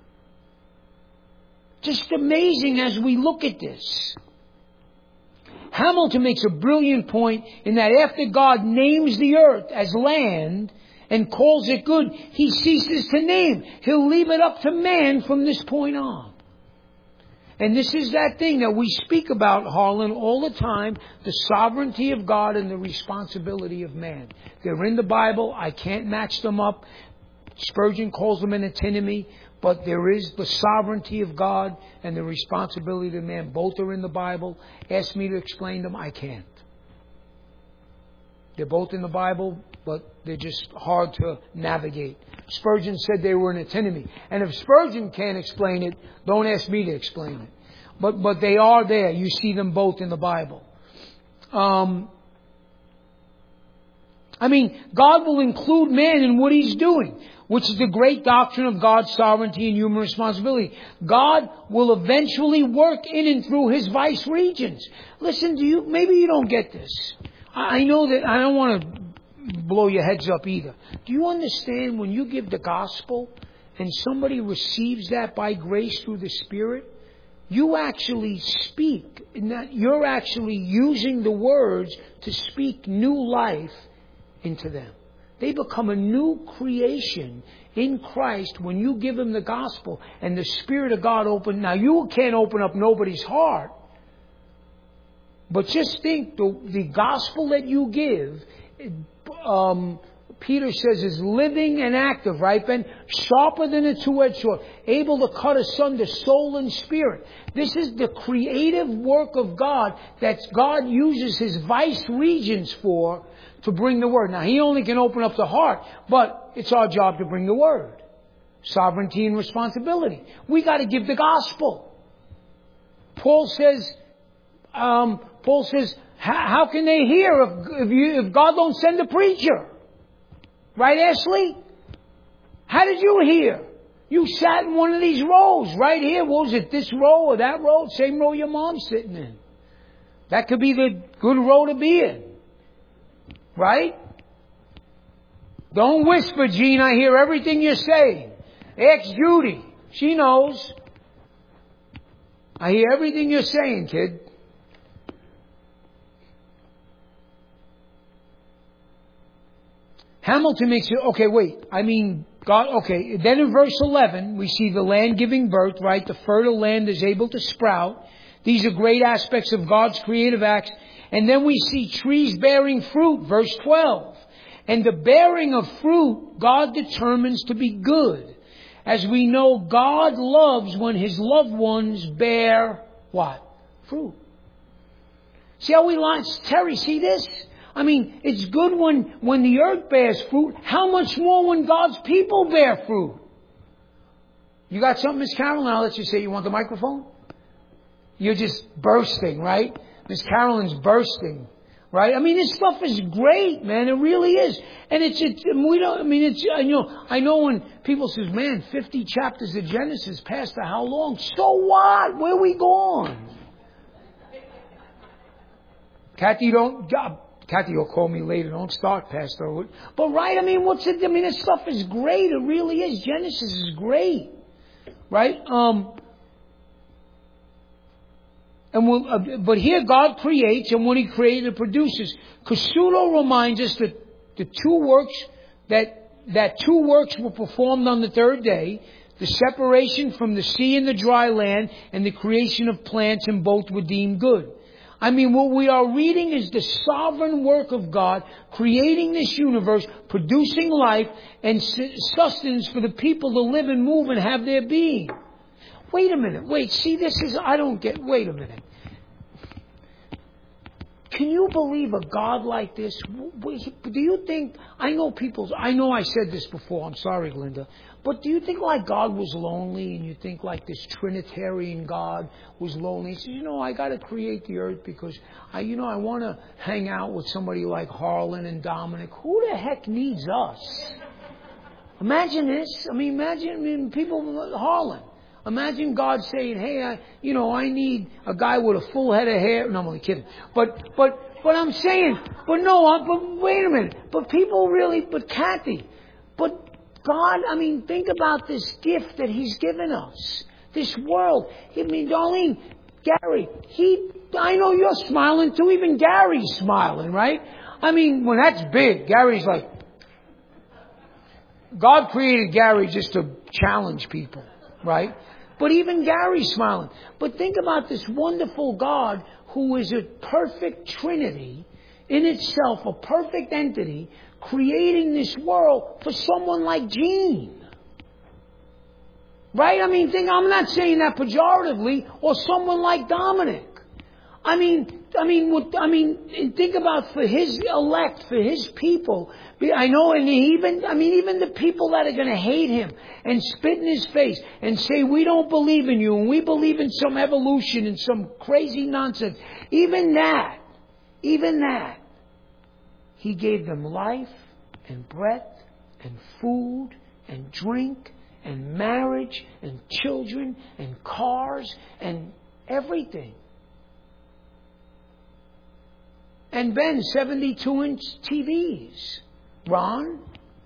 Just amazing as we look at this. Hamilton makes a brilliant point in that after God names the earth as land and calls it good, He ceases to name. He'll leave it up to man from this point on. And this is that thing that we speak about, Harlan, all the time, the sovereignty of God and the responsibility of man. They're in the Bible. I can't match them up. Spurgeon calls them an antinomy, but there is the sovereignty of God and the responsibility of man. Both are in the Bible. Ask me to explain them. I can't. They're both in the Bible, but they're just hard to navigate. Spurgeon said they were an antinomy. And if Spurgeon can't explain it, don't ask me to explain it. But but they are there. You see them both in the Bible. Um, I mean, God will include man in what He's doing, which is the great doctrine of God's sovereignty and human responsibility. God will eventually work in and through His vice regents. Listen, do you? Maybe you don't get this. I know that I don't want to blow your heads up either. Do you understand when you give the gospel and somebody receives that by grace through the Spirit, you actually speak. You're actually using the words to speak new life into them. They become a new creation in Christ when you give them the gospel and the Spirit of God open. Now, you can't open up nobody's heart. But just think, the, the gospel that you give, um, Peter says, is living and active, right, Ben? Sharper than a two-edged sword, able to cut asunder soul and spirit. This is the creative work of God that God uses His vice regents for to bring the Word. Now, He only can open up the heart, but it's our job to bring the Word. Sovereignty and responsibility. We got to give the gospel. Paul says, um, Paul says, how can they hear if, if, you, if God don't send a preacher? Right, Ashley? How did you hear? You sat in one of these rows right here. What was it, this row or that row? Same row your mom's sitting in. That could be the good row to be in. Right? Don't whisper, Gene. I hear everything you're saying. Ask Judy. She knows. I hear everything you're saying, kid. Hamilton makes it, okay, wait, I mean, God, okay, then in verse eleven, we see the land giving birth, right? The fertile land is able to sprout. These are great aspects of God's creative acts. And then we see trees bearing fruit, verse twelve. And the bearing of fruit, God determines to be good. As we know, God loves when His loved ones bear what? Fruit. See how we line, Terry, see this? I mean, it's good when, when the earth bears fruit. How much more when God's people bear fruit? You got something, Miss Carolyn? I'll let you say. You want the microphone? You're just bursting, right? Miss Carolyn's bursting, right? I mean, this stuff is great, man. It really is. And it's, it's we don't, I mean, it's, you know, I know when people say, man, fifty chapters of Genesis, Pastor, how long? So what? Where we going? Kathy, don't, Kathy will call me later. Don't start, Pastor. But right, I mean, what's it? I mean, this stuff is great. It really is. Genesis is great, right? Um, and we'll, uh, but here God creates, and when He created, it produces. Casuto reminds us that the two works that that two works were performed on the third day: the separation from the sea and the dry land, and the creation of plants, and both were deemed good. I mean, what we are reading is the sovereign work of God, creating this universe, producing life and sustenance for the people to live and move and have their being. Wait a minute. Wait, see, this is, I don't get, wait a minute. Can you believe a God like this? Do you think, I know people, I know I said this before, I'm sorry, Linda, but do you think like God was lonely and you think like this Trinitarian God was lonely? He says, you know, I got to create the earth because, I, you know, I want to hang out with somebody like Harlan and Dominic. Who the heck needs us? Imagine this. I mean, imagine, I mean, people, Harlan. Imagine God saying, hey, I, you know, I need a guy with a full head of hair. No, I'm only kidding. But, but, but I'm saying, but no, I, but wait a minute. But people really, but Kathy, but God, I mean, think about this gift that He's given us. This world. I mean, Darlene, Gary, he, I know you're smiling too. Even Gary's smiling, right? I mean, when that's big, Gary's like, God created Gary just to challenge people, right? But even Gary's smiling. But think about this wonderful God who is a perfect Trinity in itself, a perfect entity, creating this world for someone like Gene. Right? I mean, think, I'm not saying that pejoratively, or someone like Dominic. I mean, I mean, what, I mean, think about for His elect, for His people. I know, and even, I mean, even the people that are going to hate Him and spit in His face and say, we don't believe in you and we believe in some evolution and some crazy nonsense. Even that, even that, He gave them life and breath and food and drink and marriage and children and cars and everything. And Ben, seventy-two inch T Vs. Ron?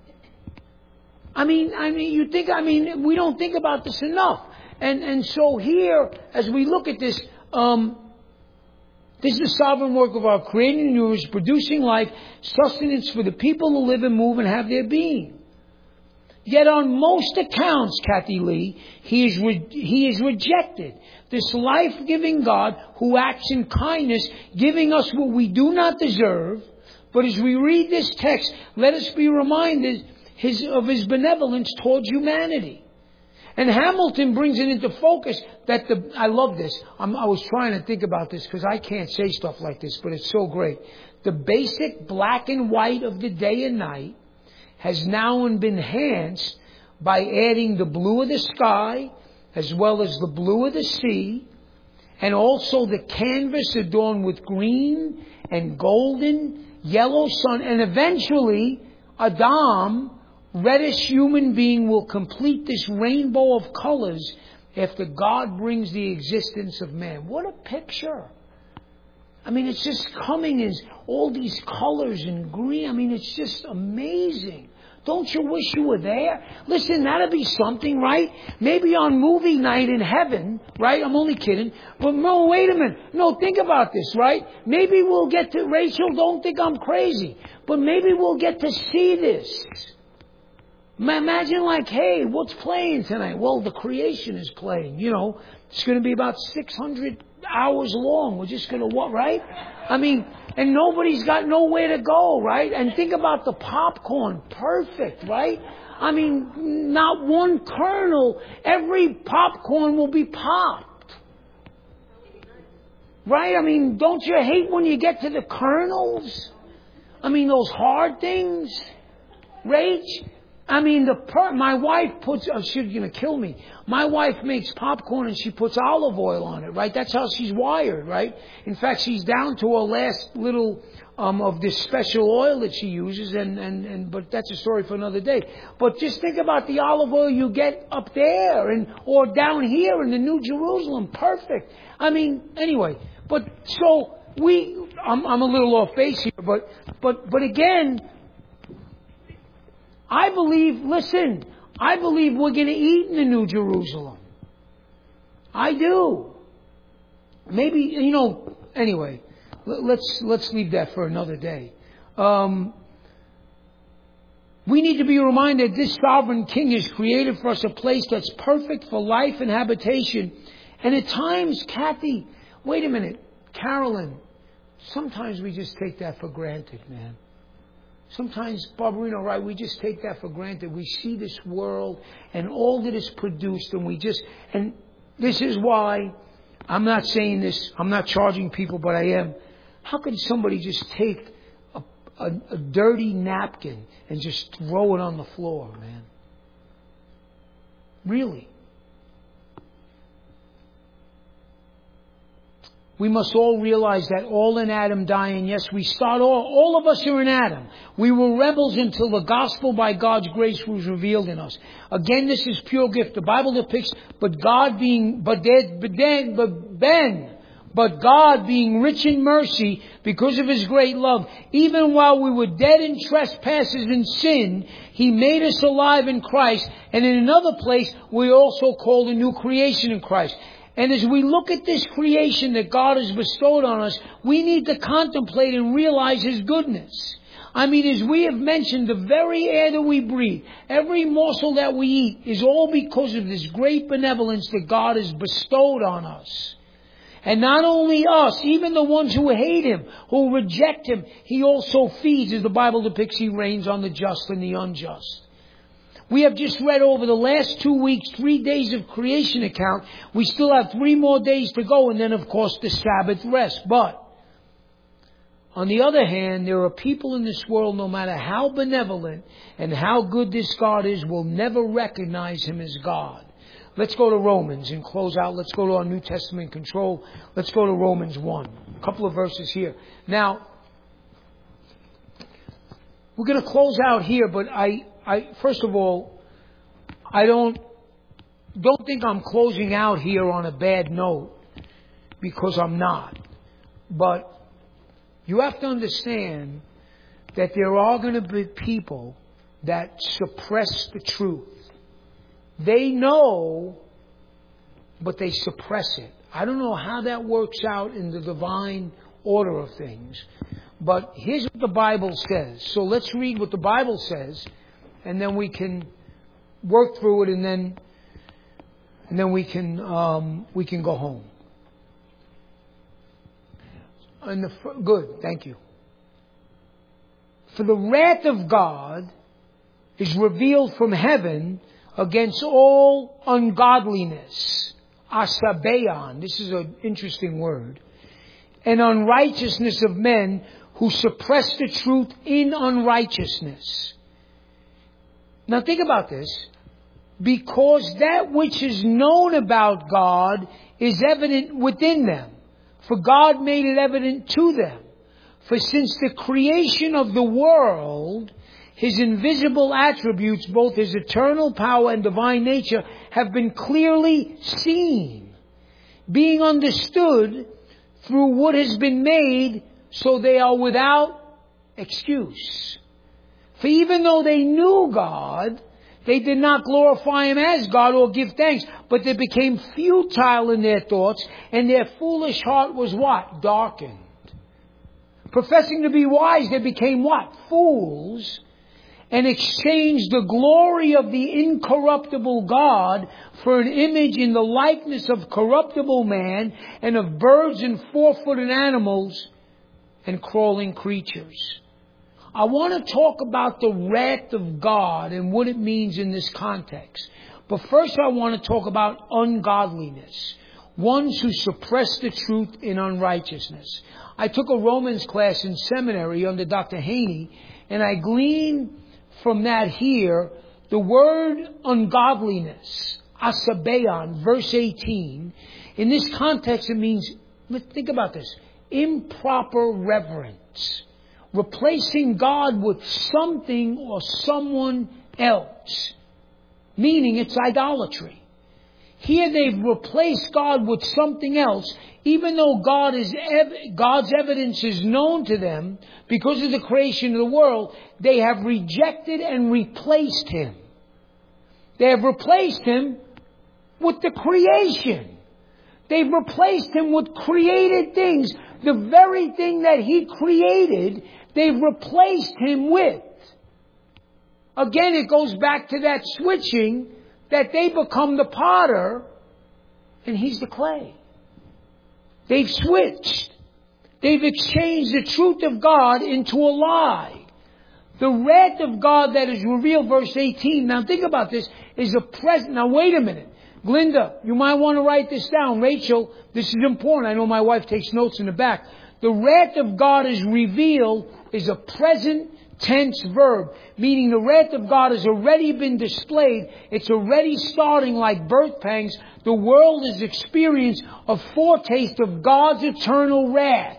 I mean, I mean, you think, I mean, we don't think about this enough. And, and so here, as we look at this, um, this is the sovereign work of our creating the universe, producing life, sustenance for the people who live and move and have their being. Yet on most accounts, Kathy Lee, he is, re- he is rejected. This life-giving God who acts in kindness, giving us what we do not deserve. But as we read this text, let us be reminded his, of his benevolence towards humanity. And Hamilton brings it into focus that the, I love this. I'm, I was trying to think about this because I can't say stuff like this, but it's so great. The basic black and white of the day and night has now been enhanced by adding the blue of the sky as well as the blue of the sea, and also the canvas adorned with green and golden, yellow sun, and eventually Adam, reddish human being, will complete this rainbow of colors after God brings the existence of man. What a picture. I mean, it's just coming as all these colors and green. I mean, it's just amazing. Don't you wish you were there? Listen, that'd be something, right? Maybe on movie night in heaven, right? I'm only kidding. But no, wait a minute. No, think about this, right? Maybe we'll get to, Rachel, don't think I'm crazy, but maybe we'll get to see this. Imagine like, hey, what's playing tonight? Well, the creation is playing. You know, it's going to be about six hundred hours long. We're just going to what, right? I mean, and nobody's got nowhere to go, right? And think about the popcorn. Perfect, right? I mean, not one kernel. Every popcorn will be popped. Right? I mean, don't you hate when you get to the kernels? I mean, those hard things. Rach? I mean, the per- my wife puts, oh, she's going to kill me. My wife makes popcorn and she puts olive oil on it, right? That's how she's wired, right? In fact, she's down to her last little um, of this special oil that she uses, and, and, and but that's a story for another day. But just think about the olive oil you get up there and or down here in the New Jerusalem. Perfect. I mean, anyway, but so we, I'm, I'm a little off base here, but but but again, I believe, listen, I believe we're going to eat in the New Jerusalem. I do. Maybe, you know, anyway, let's let's leave that for another day. Um, we need to be reminded this sovereign King has created for us a place that's perfect for life and habitation. And at times, Kathy, wait a minute, Carolyn, sometimes we just take that for granted, man. Sometimes, Barbarino, right, we just take that for granted. We see this world and all that is produced, and we just, and this is why, I'm not saying this, I'm not charging people, but I am. How can somebody just take a, a, a dirty napkin and just throw it on the floor, man? Really? We must all realize that all in Adam die, and yes, we start all, all of us are in Adam. We were rebels until the gospel by God's grace was revealed in us. Again, this is pure gift. The Bible depicts, but God being, but then, but then, but then, but God being rich in mercy because of His great love, even while we were dead in trespasses and sin, He made us alive in Christ. And in another place, we also called a new creation in Christ. And as we look at this creation that God has bestowed on us, we need to contemplate and realize His goodness. I mean, as we have mentioned, the very air that we breathe, every morsel that we eat is all because of this great benevolence that God has bestowed on us. And not only us, even the ones who hate Him, who reject Him, He also feeds, as the Bible depicts, He reigns on the just and the unjust. We have just read over the last two weeks, three days of creation account. We still have three more days to go, and then, of course, the Sabbath rest. But, on the other hand, there are people in this world, no matter how benevolent and how good this God is, will never recognize Him as God. Let's go to Romans and close out. Let's go to our New Testament control. Let's go to Romans one. A couple of verses here. Now, we're going to close out here, but I... I, first of all, I don't, don't think I'm closing out here on a bad note, because I'm not. But you have to understand that there are going to be people that suppress the truth. They know, but they suppress it. I don't know how that works out in the divine order of things. But here's what the Bible says. So let's read what the Bible says, and then we can work through it, and then and then we can um, we can go home. And the, good, thank you. For the wrath of God is revealed from heaven against all ungodliness. Asabeon. This is an interesting word. And unrighteousness of men who suppress the truth in unrighteousness. Now think about this. Because that which is known about God is evident within them. For God made it evident to them. For since the creation of the world, His invisible attributes, both His eternal power and divine nature, have been clearly seen, being understood through what has been made, so they are without excuse. For even though they knew God, they did not glorify Him as God or give thanks, but they became futile in their thoughts, and their foolish heart was what? Darkened. Professing to be wise, they became what? Fools, and exchanged the glory of the incorruptible God for an image in the likeness of corruptible man, and of birds and four-footed animals and crawling creatures. I want to talk about the wrath of God and what it means in this context. But first I want to talk about ungodliness. Ones who suppress the truth in unrighteousness. I took a Romans class in seminary under Doctor Haney, and I gleaned from that here the word ungodliness, asabeon, verse eighteen. In this context it means, think about this, improper reverence. Replacing God with something or someone else. Meaning it's idolatry. Here they've replaced God with something else, even though God is ev- God's evidence is known to them because of the creation of the world. They have rejected and replaced Him. They have replaced Him with the creation. They've replaced Him with created things. The very thing that He created, they've replaced Him with. Again, it goes back to that switching, that they become the potter and He's the clay. They've switched. They've exchanged the truth of God into a lie. The wrath of God that is revealed, verse eighteen. Now think about this, is a present. Now wait a minute. Glinda, you might want to write this down. Rachel, this is important. I know my wife takes notes in the back. The wrath of God is revealed is a present tense verb, meaning the wrath of God has already been displayed. It's already starting like birth pangs. The world has experienced a foretaste of God's eternal wrath.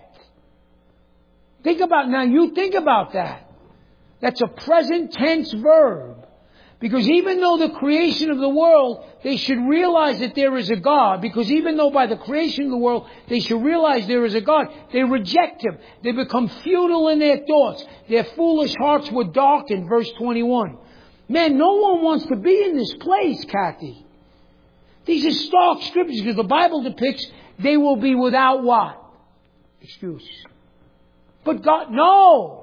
Think about, now you think about that. That's a present tense verb. Because even though the creation of the world, they should realize that there is a God. Because even though by the creation of the world, they should realize there is a God, they reject Him. They become futile in their thoughts. Their foolish hearts were darkened. Verse twenty-one. Man, no one wants to be in this place, Kathy. These are stark scriptures because the Bible depicts they will be without what? Excuse. But God, no!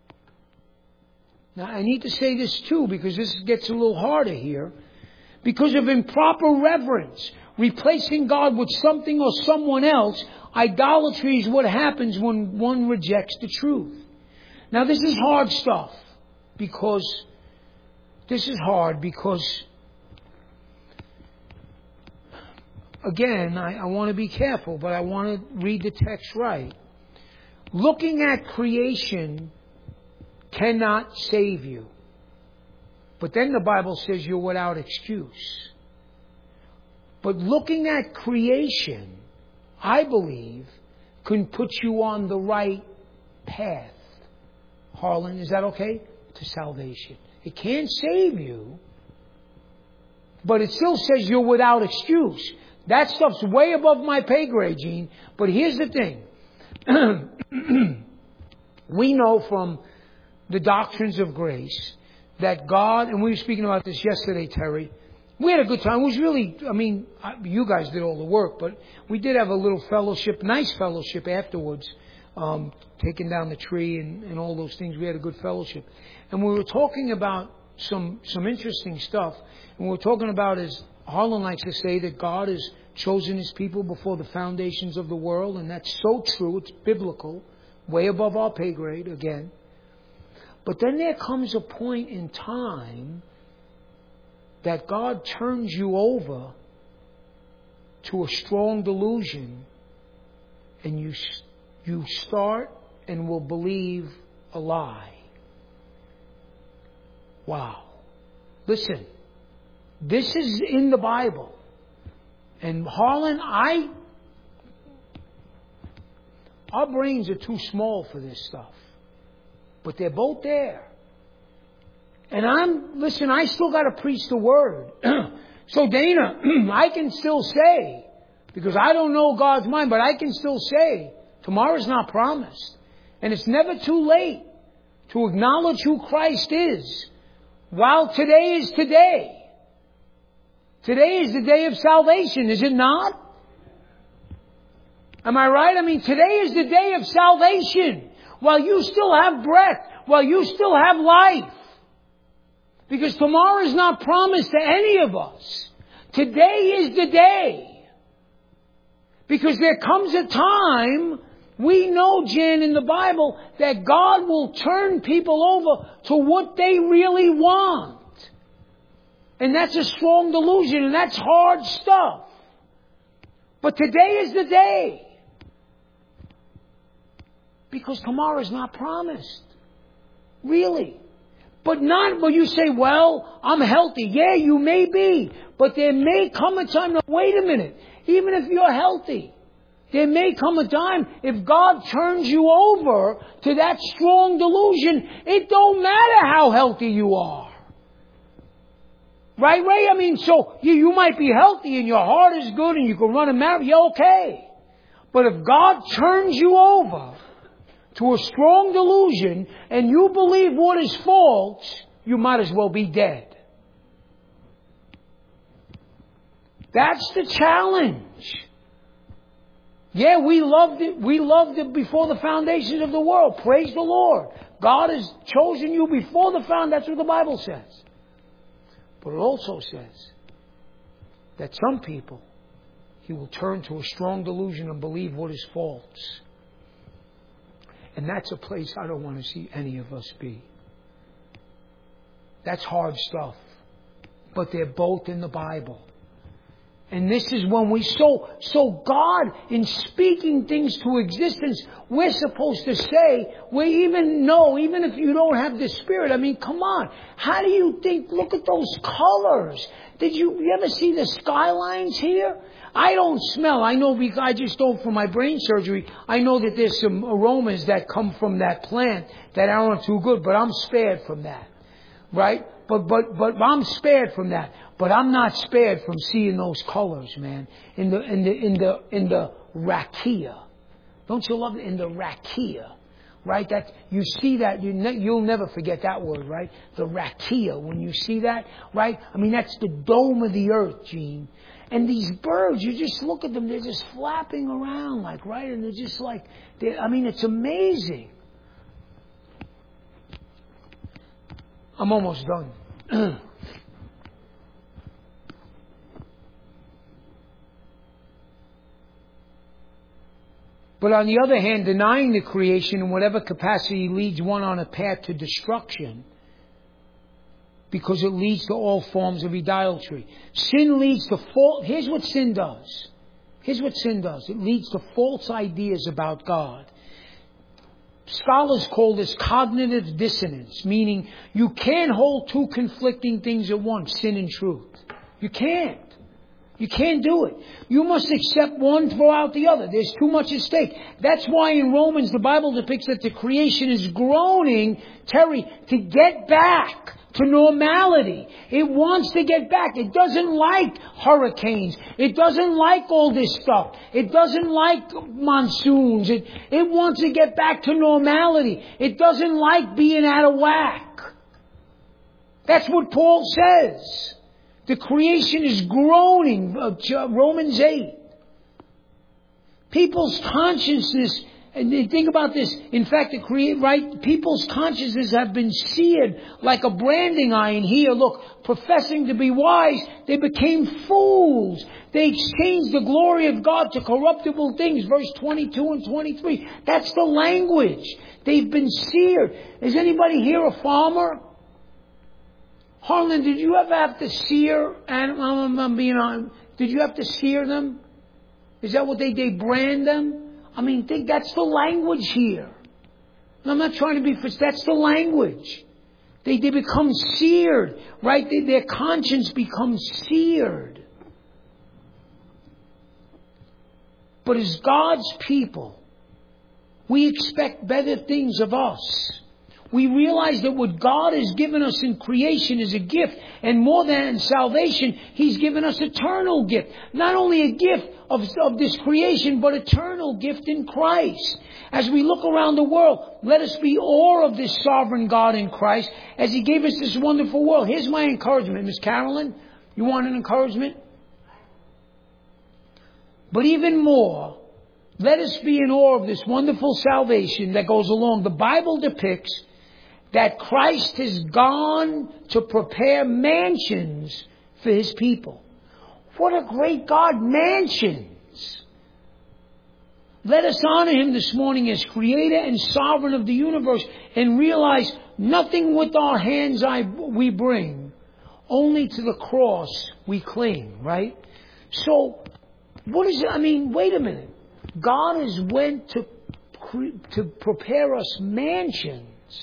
Now, I need to say this too, because this gets a little harder here. Because of improper reverence, replacing God with something or someone else, idolatry is what happens when one rejects the truth. Now, this is hard stuff, because this is hard because, again, I, I want to be careful, but I want to read the text right. Looking at creation cannot save you. But then the Bible says you're without excuse. But looking at creation, I believe, can put you on the right path. Harlan, is that okay? To salvation. It can't save you, but it still says you're without excuse. That stuff's way above my pay grade, Gene. But here's the thing. We know from the doctrines of grace, that God, and we were speaking about this yesterday, Terry, we had a good time. It was really, I mean, you guys did all the work, but we did have a little fellowship, nice fellowship afterwards, um, taking down the tree and, and all those things. We had a good fellowship. And we were talking about some some interesting stuff. And we were talking about, as Harlan likes to say, that God has chosen His people before the foundations of the world. And that's so true. It's biblical. Way above our pay grade, again. But then there comes a point in time that God turns you over to a strong delusion, and you you start and will believe a lie. Wow. Listen, this is in the Bible. And Harlan, I, our brains are too small for this stuff. But they're both there. And I'm, listen, I still got to preach the Word. So Dana, I can still say, because I don't know God's mind, but I can still say, tomorrow's not promised. And it's never too late to acknowledge who Christ is. While today is today. Today is the day of salvation, is it not? Am I right? I mean, today is the day of salvation. While you still have breath, while you still have life. Because tomorrow is not promised to any of us. Today is the day. Because there comes a time, we know, Jan, in the Bible, that God will turn people over to what they really want. And that's a strong delusion, and that's hard stuff. But today is the day. Because tomorrow is not promised. Really. But not, but you say, well, I'm healthy. Yeah, you may be. But there may come a time, no, wait a minute. Even if you're healthy, there may come a time, if God turns you over to that strong delusion, it don't matter how healthy you are. Right, Ray? I mean, so you, you might be healthy and your heart is good and you can run a marathon, you're okay. But if God turns you over to a strong delusion and you believe what is false, you might as well be dead. That's the challenge. Yeah, we loved it. We loved it before the foundations of the world. Praise the Lord. God has chosen you before the foundation. That's what the Bible says. But it also says that some people, He will turn to a strong delusion and believe what is false. And that's a place I don't want to see any of us be. That's hard stuff. But they're both in the Bible. And this is when we, so, so God, in speaking things to existence, we're supposed to say, we even know, even if you don't have the Spirit, I mean, come on. How do you think, look at those colors. Did you, you ever see the skylines here? I don't smell. I know because I just don't, from my brain surgery, I know that there's some aromas that come from that plant that aren't too good, but I'm spared from that. Right? But, but, but I'm spared from that. But I'm not spared from seeing those colors, man. In the, in the, in the, in the rakia. Don't you love it? In the rakia. Right? That, you see that, you ne- you'll never forget that word, right? The rakia. When you see that, right? I mean, that's the dome of the earth, Gene. And these birds, you just look at them, they're just flapping around, like, right? And they're just like, they're, I mean, it's amazing. I'm almost done. But on the other hand, denying the creation in whatever capacity leads one on a path to destruction, because it leads to all forms of idolatry. Sin leads to false. Here's what sin does. Here's what sin does. It leads to false ideas about God. Scholars call this cognitive dissonance, meaning you can't hold two conflicting things at once, sin and truth. You can't. You can't do it. You must accept one, throw out the other. There's too much at stake. That's why in Romans the Bible depicts that the creation is groaning, Terry, to get back to normality. It wants to get back. It doesn't like hurricanes. It doesn't like all this stuff. It doesn't like monsoons. It, it wants to get back to normality. It doesn't like being out of whack. That's what Paul says. The creation is groaning, Romans eight. People's consciousness, and think about this, in fact, the create, right, people's consciousnesses have been seared like a branding iron. Here, look, professing to be wise, they became fools. They exchanged the glory of God to corruptible things, verse twenty-two and twenty-three. That's the language. They've been seared. Is anybody here a farmer? Harlan, did you ever have to sear animals? I'm being on. Did you have to sear them? Is that what they they brand them? I mean, think that's the language here. And I'm not trying to be. That's the language. They they become seared, right? They, their conscience becomes seared. But as God's people, we expect better things of us. We realize that what God has given us in creation is a gift. And more than salvation, He's given us eternal gift. Not only a gift of, of this creation, but eternal gift in Christ. As we look around the world, let us be awe of this sovereign God in Christ as He gave us this wonderful world. Here's my encouragement. Miss Carolyn, you want an encouragement? But even more, let us be in awe of this wonderful salvation that goes along. The Bible depicts that Christ has gone to prepare mansions for His people. What a great God, mansions! Let us honor Him this morning as Creator and Sovereign of the universe and realize nothing with our hands I, we bring, only to the cross we cling, right? So, what is it? I mean, wait a minute. God has went to, to prepare us mansions.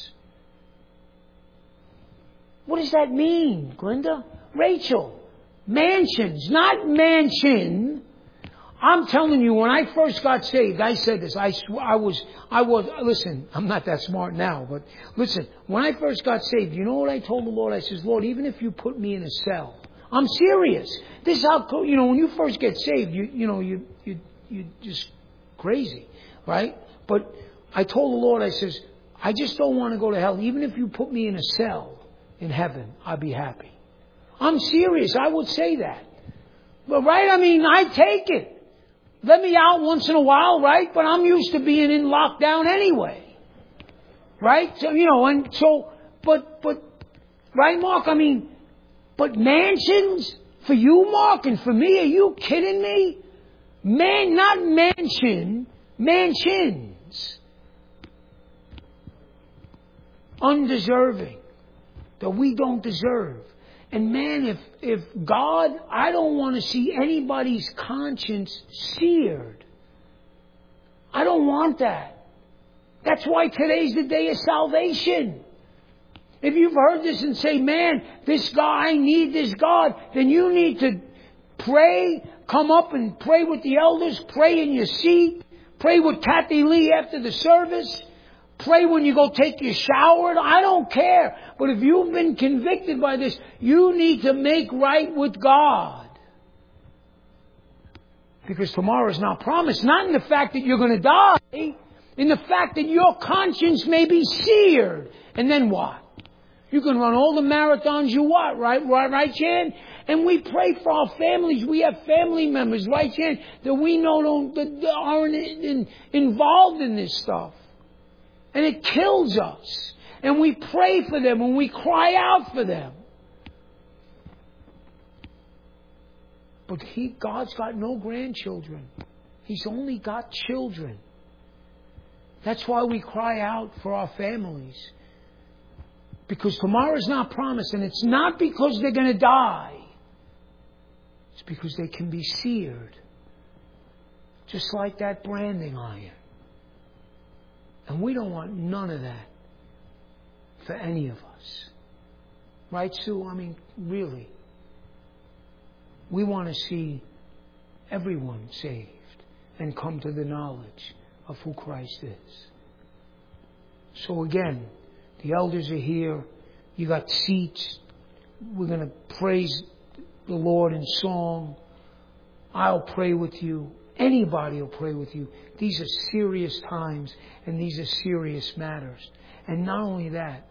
What does that mean, Glenda? Rachel, mansions, not mansion. I'm telling you, when I first got saved, I said this. I sw- I was, I was, listen, I'm not that smart now, but listen, when I first got saved, you know what I told the Lord? I says, Lord, even if you put me in a cell, I'm serious. This is how, you know, when you first get saved, you, you know, you, you, you just crazy, right? But I told the Lord, I says, I just don't want to go to hell. Even if you put me in a cell in heaven, I'll be happy. I'm serious. I would say that. But right, I mean, I take it. Let me out once in a while, right? But I'm used to being in lockdown anyway. Right? So, you know, and so, but, but, right, Mark? I mean, but mansions for you, Mark, and for me, are you kidding me? Man, not mansion, mansions. Undeserving. That we don't deserve. And man, if, if God, I don't want to see anybody's conscience seared. I don't want that. That's why today's the day of salvation. If you've heard this and say, man, this God, I need this God, then you need to pray, come up and pray with the elders, pray in your seat, pray with Kathy Lee after the service. Pray when you go take your shower. I don't care. But if you've been convicted by this, you need to make right with God. Because tomorrow is not promised. Not in the fact that you're going to die. In the fact that your conscience may be seared. And then what? You can run all the marathons you want, right? Right, right, Jan? And we pray for our families. We have family members, right, Jan, that we know don't, that aren't in, involved in this stuff. And it kills us. And we pray for them and we cry out for them. But he, God's got no grandchildren. He's only got children. That's why we cry out for our families. Because tomorrow's not promised. And it's not because they're going to die. It's because they can be seared. Just like that branding iron. And we don't want none of that for any of us. Right, Sue? I mean, really. We want to see everyone saved and come to the knowledge of who Christ is. So again, the elders are here. You got seats. We're going to praise the Lord in song. I'll pray with you. Anybody will pray with you. These are serious times and these are serious matters. And not only that,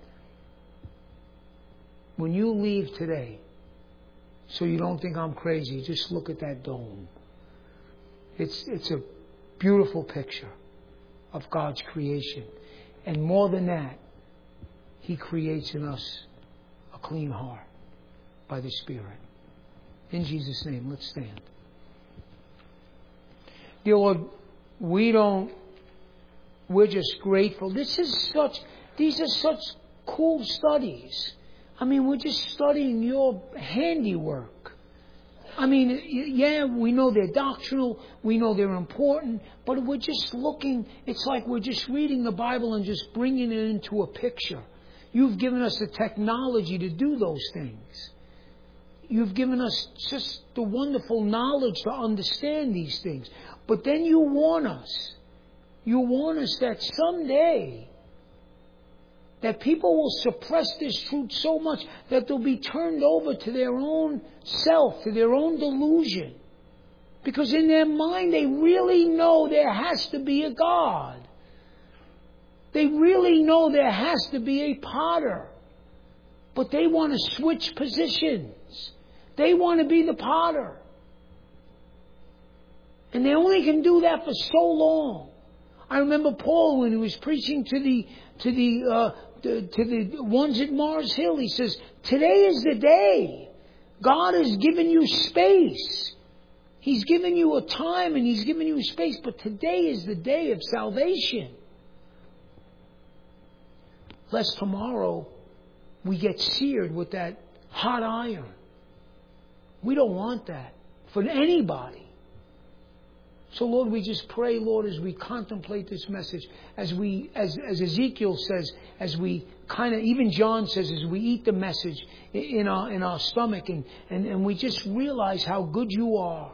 when you leave today, so you don't think I'm crazy, just look at that dome. It's, it's a beautiful picture of God's creation. And more than that, He creates in us a clean heart by the Spirit. In Jesus' name, let's stand. Dear Lord, we don't, we're just grateful. This is such, these are such cool studies. I mean, we're just studying your handiwork. I mean, yeah, we know they're doctrinal, we know they're important, but we're just looking, it's like we're just reading the Bible and just bringing it into a picture. You've given us the technology to do those things. You've given us just the wonderful knowledge to understand these things. But then you warn us. You warn us that someday that people will suppress this truth so much that they'll be turned over to their own self, to their own delusion. Because in their mind they really know there has to be a God. They really know there has to be a potter. But they want to switch positions. They want to be the potter. And they only can do that for so long. I remember Paul when he was preaching to the to the uh, to, to the ones at Mars Hill. He says, "Today is the day. God has given you space. He's given you a time and He's given you space. But today is the day of salvation. Lest tomorrow we get seared with that hot iron. We don't want that for anybody." So Lord, we just pray, Lord, as we contemplate this message, as we, as, as Ezekiel says, as we kind of, even John says, as we eat the message in our, in our stomach and, and, and we just realize how good you are.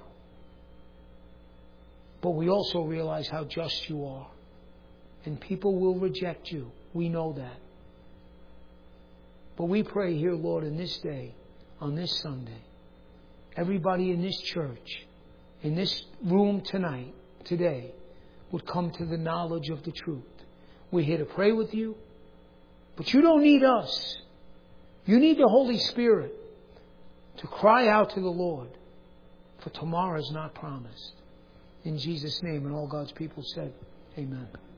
But we also realize how just you are. And people will reject you. We know that. But we pray here, Lord, in this day, on this Sunday, everybody in this church, in this room tonight, today, would come to the knowledge of the truth. We're here to pray with you, but you don't need us. You need the Holy Spirit to cry out to the Lord, for tomorrow is not promised. In Jesus' name, and all God's people said, amen.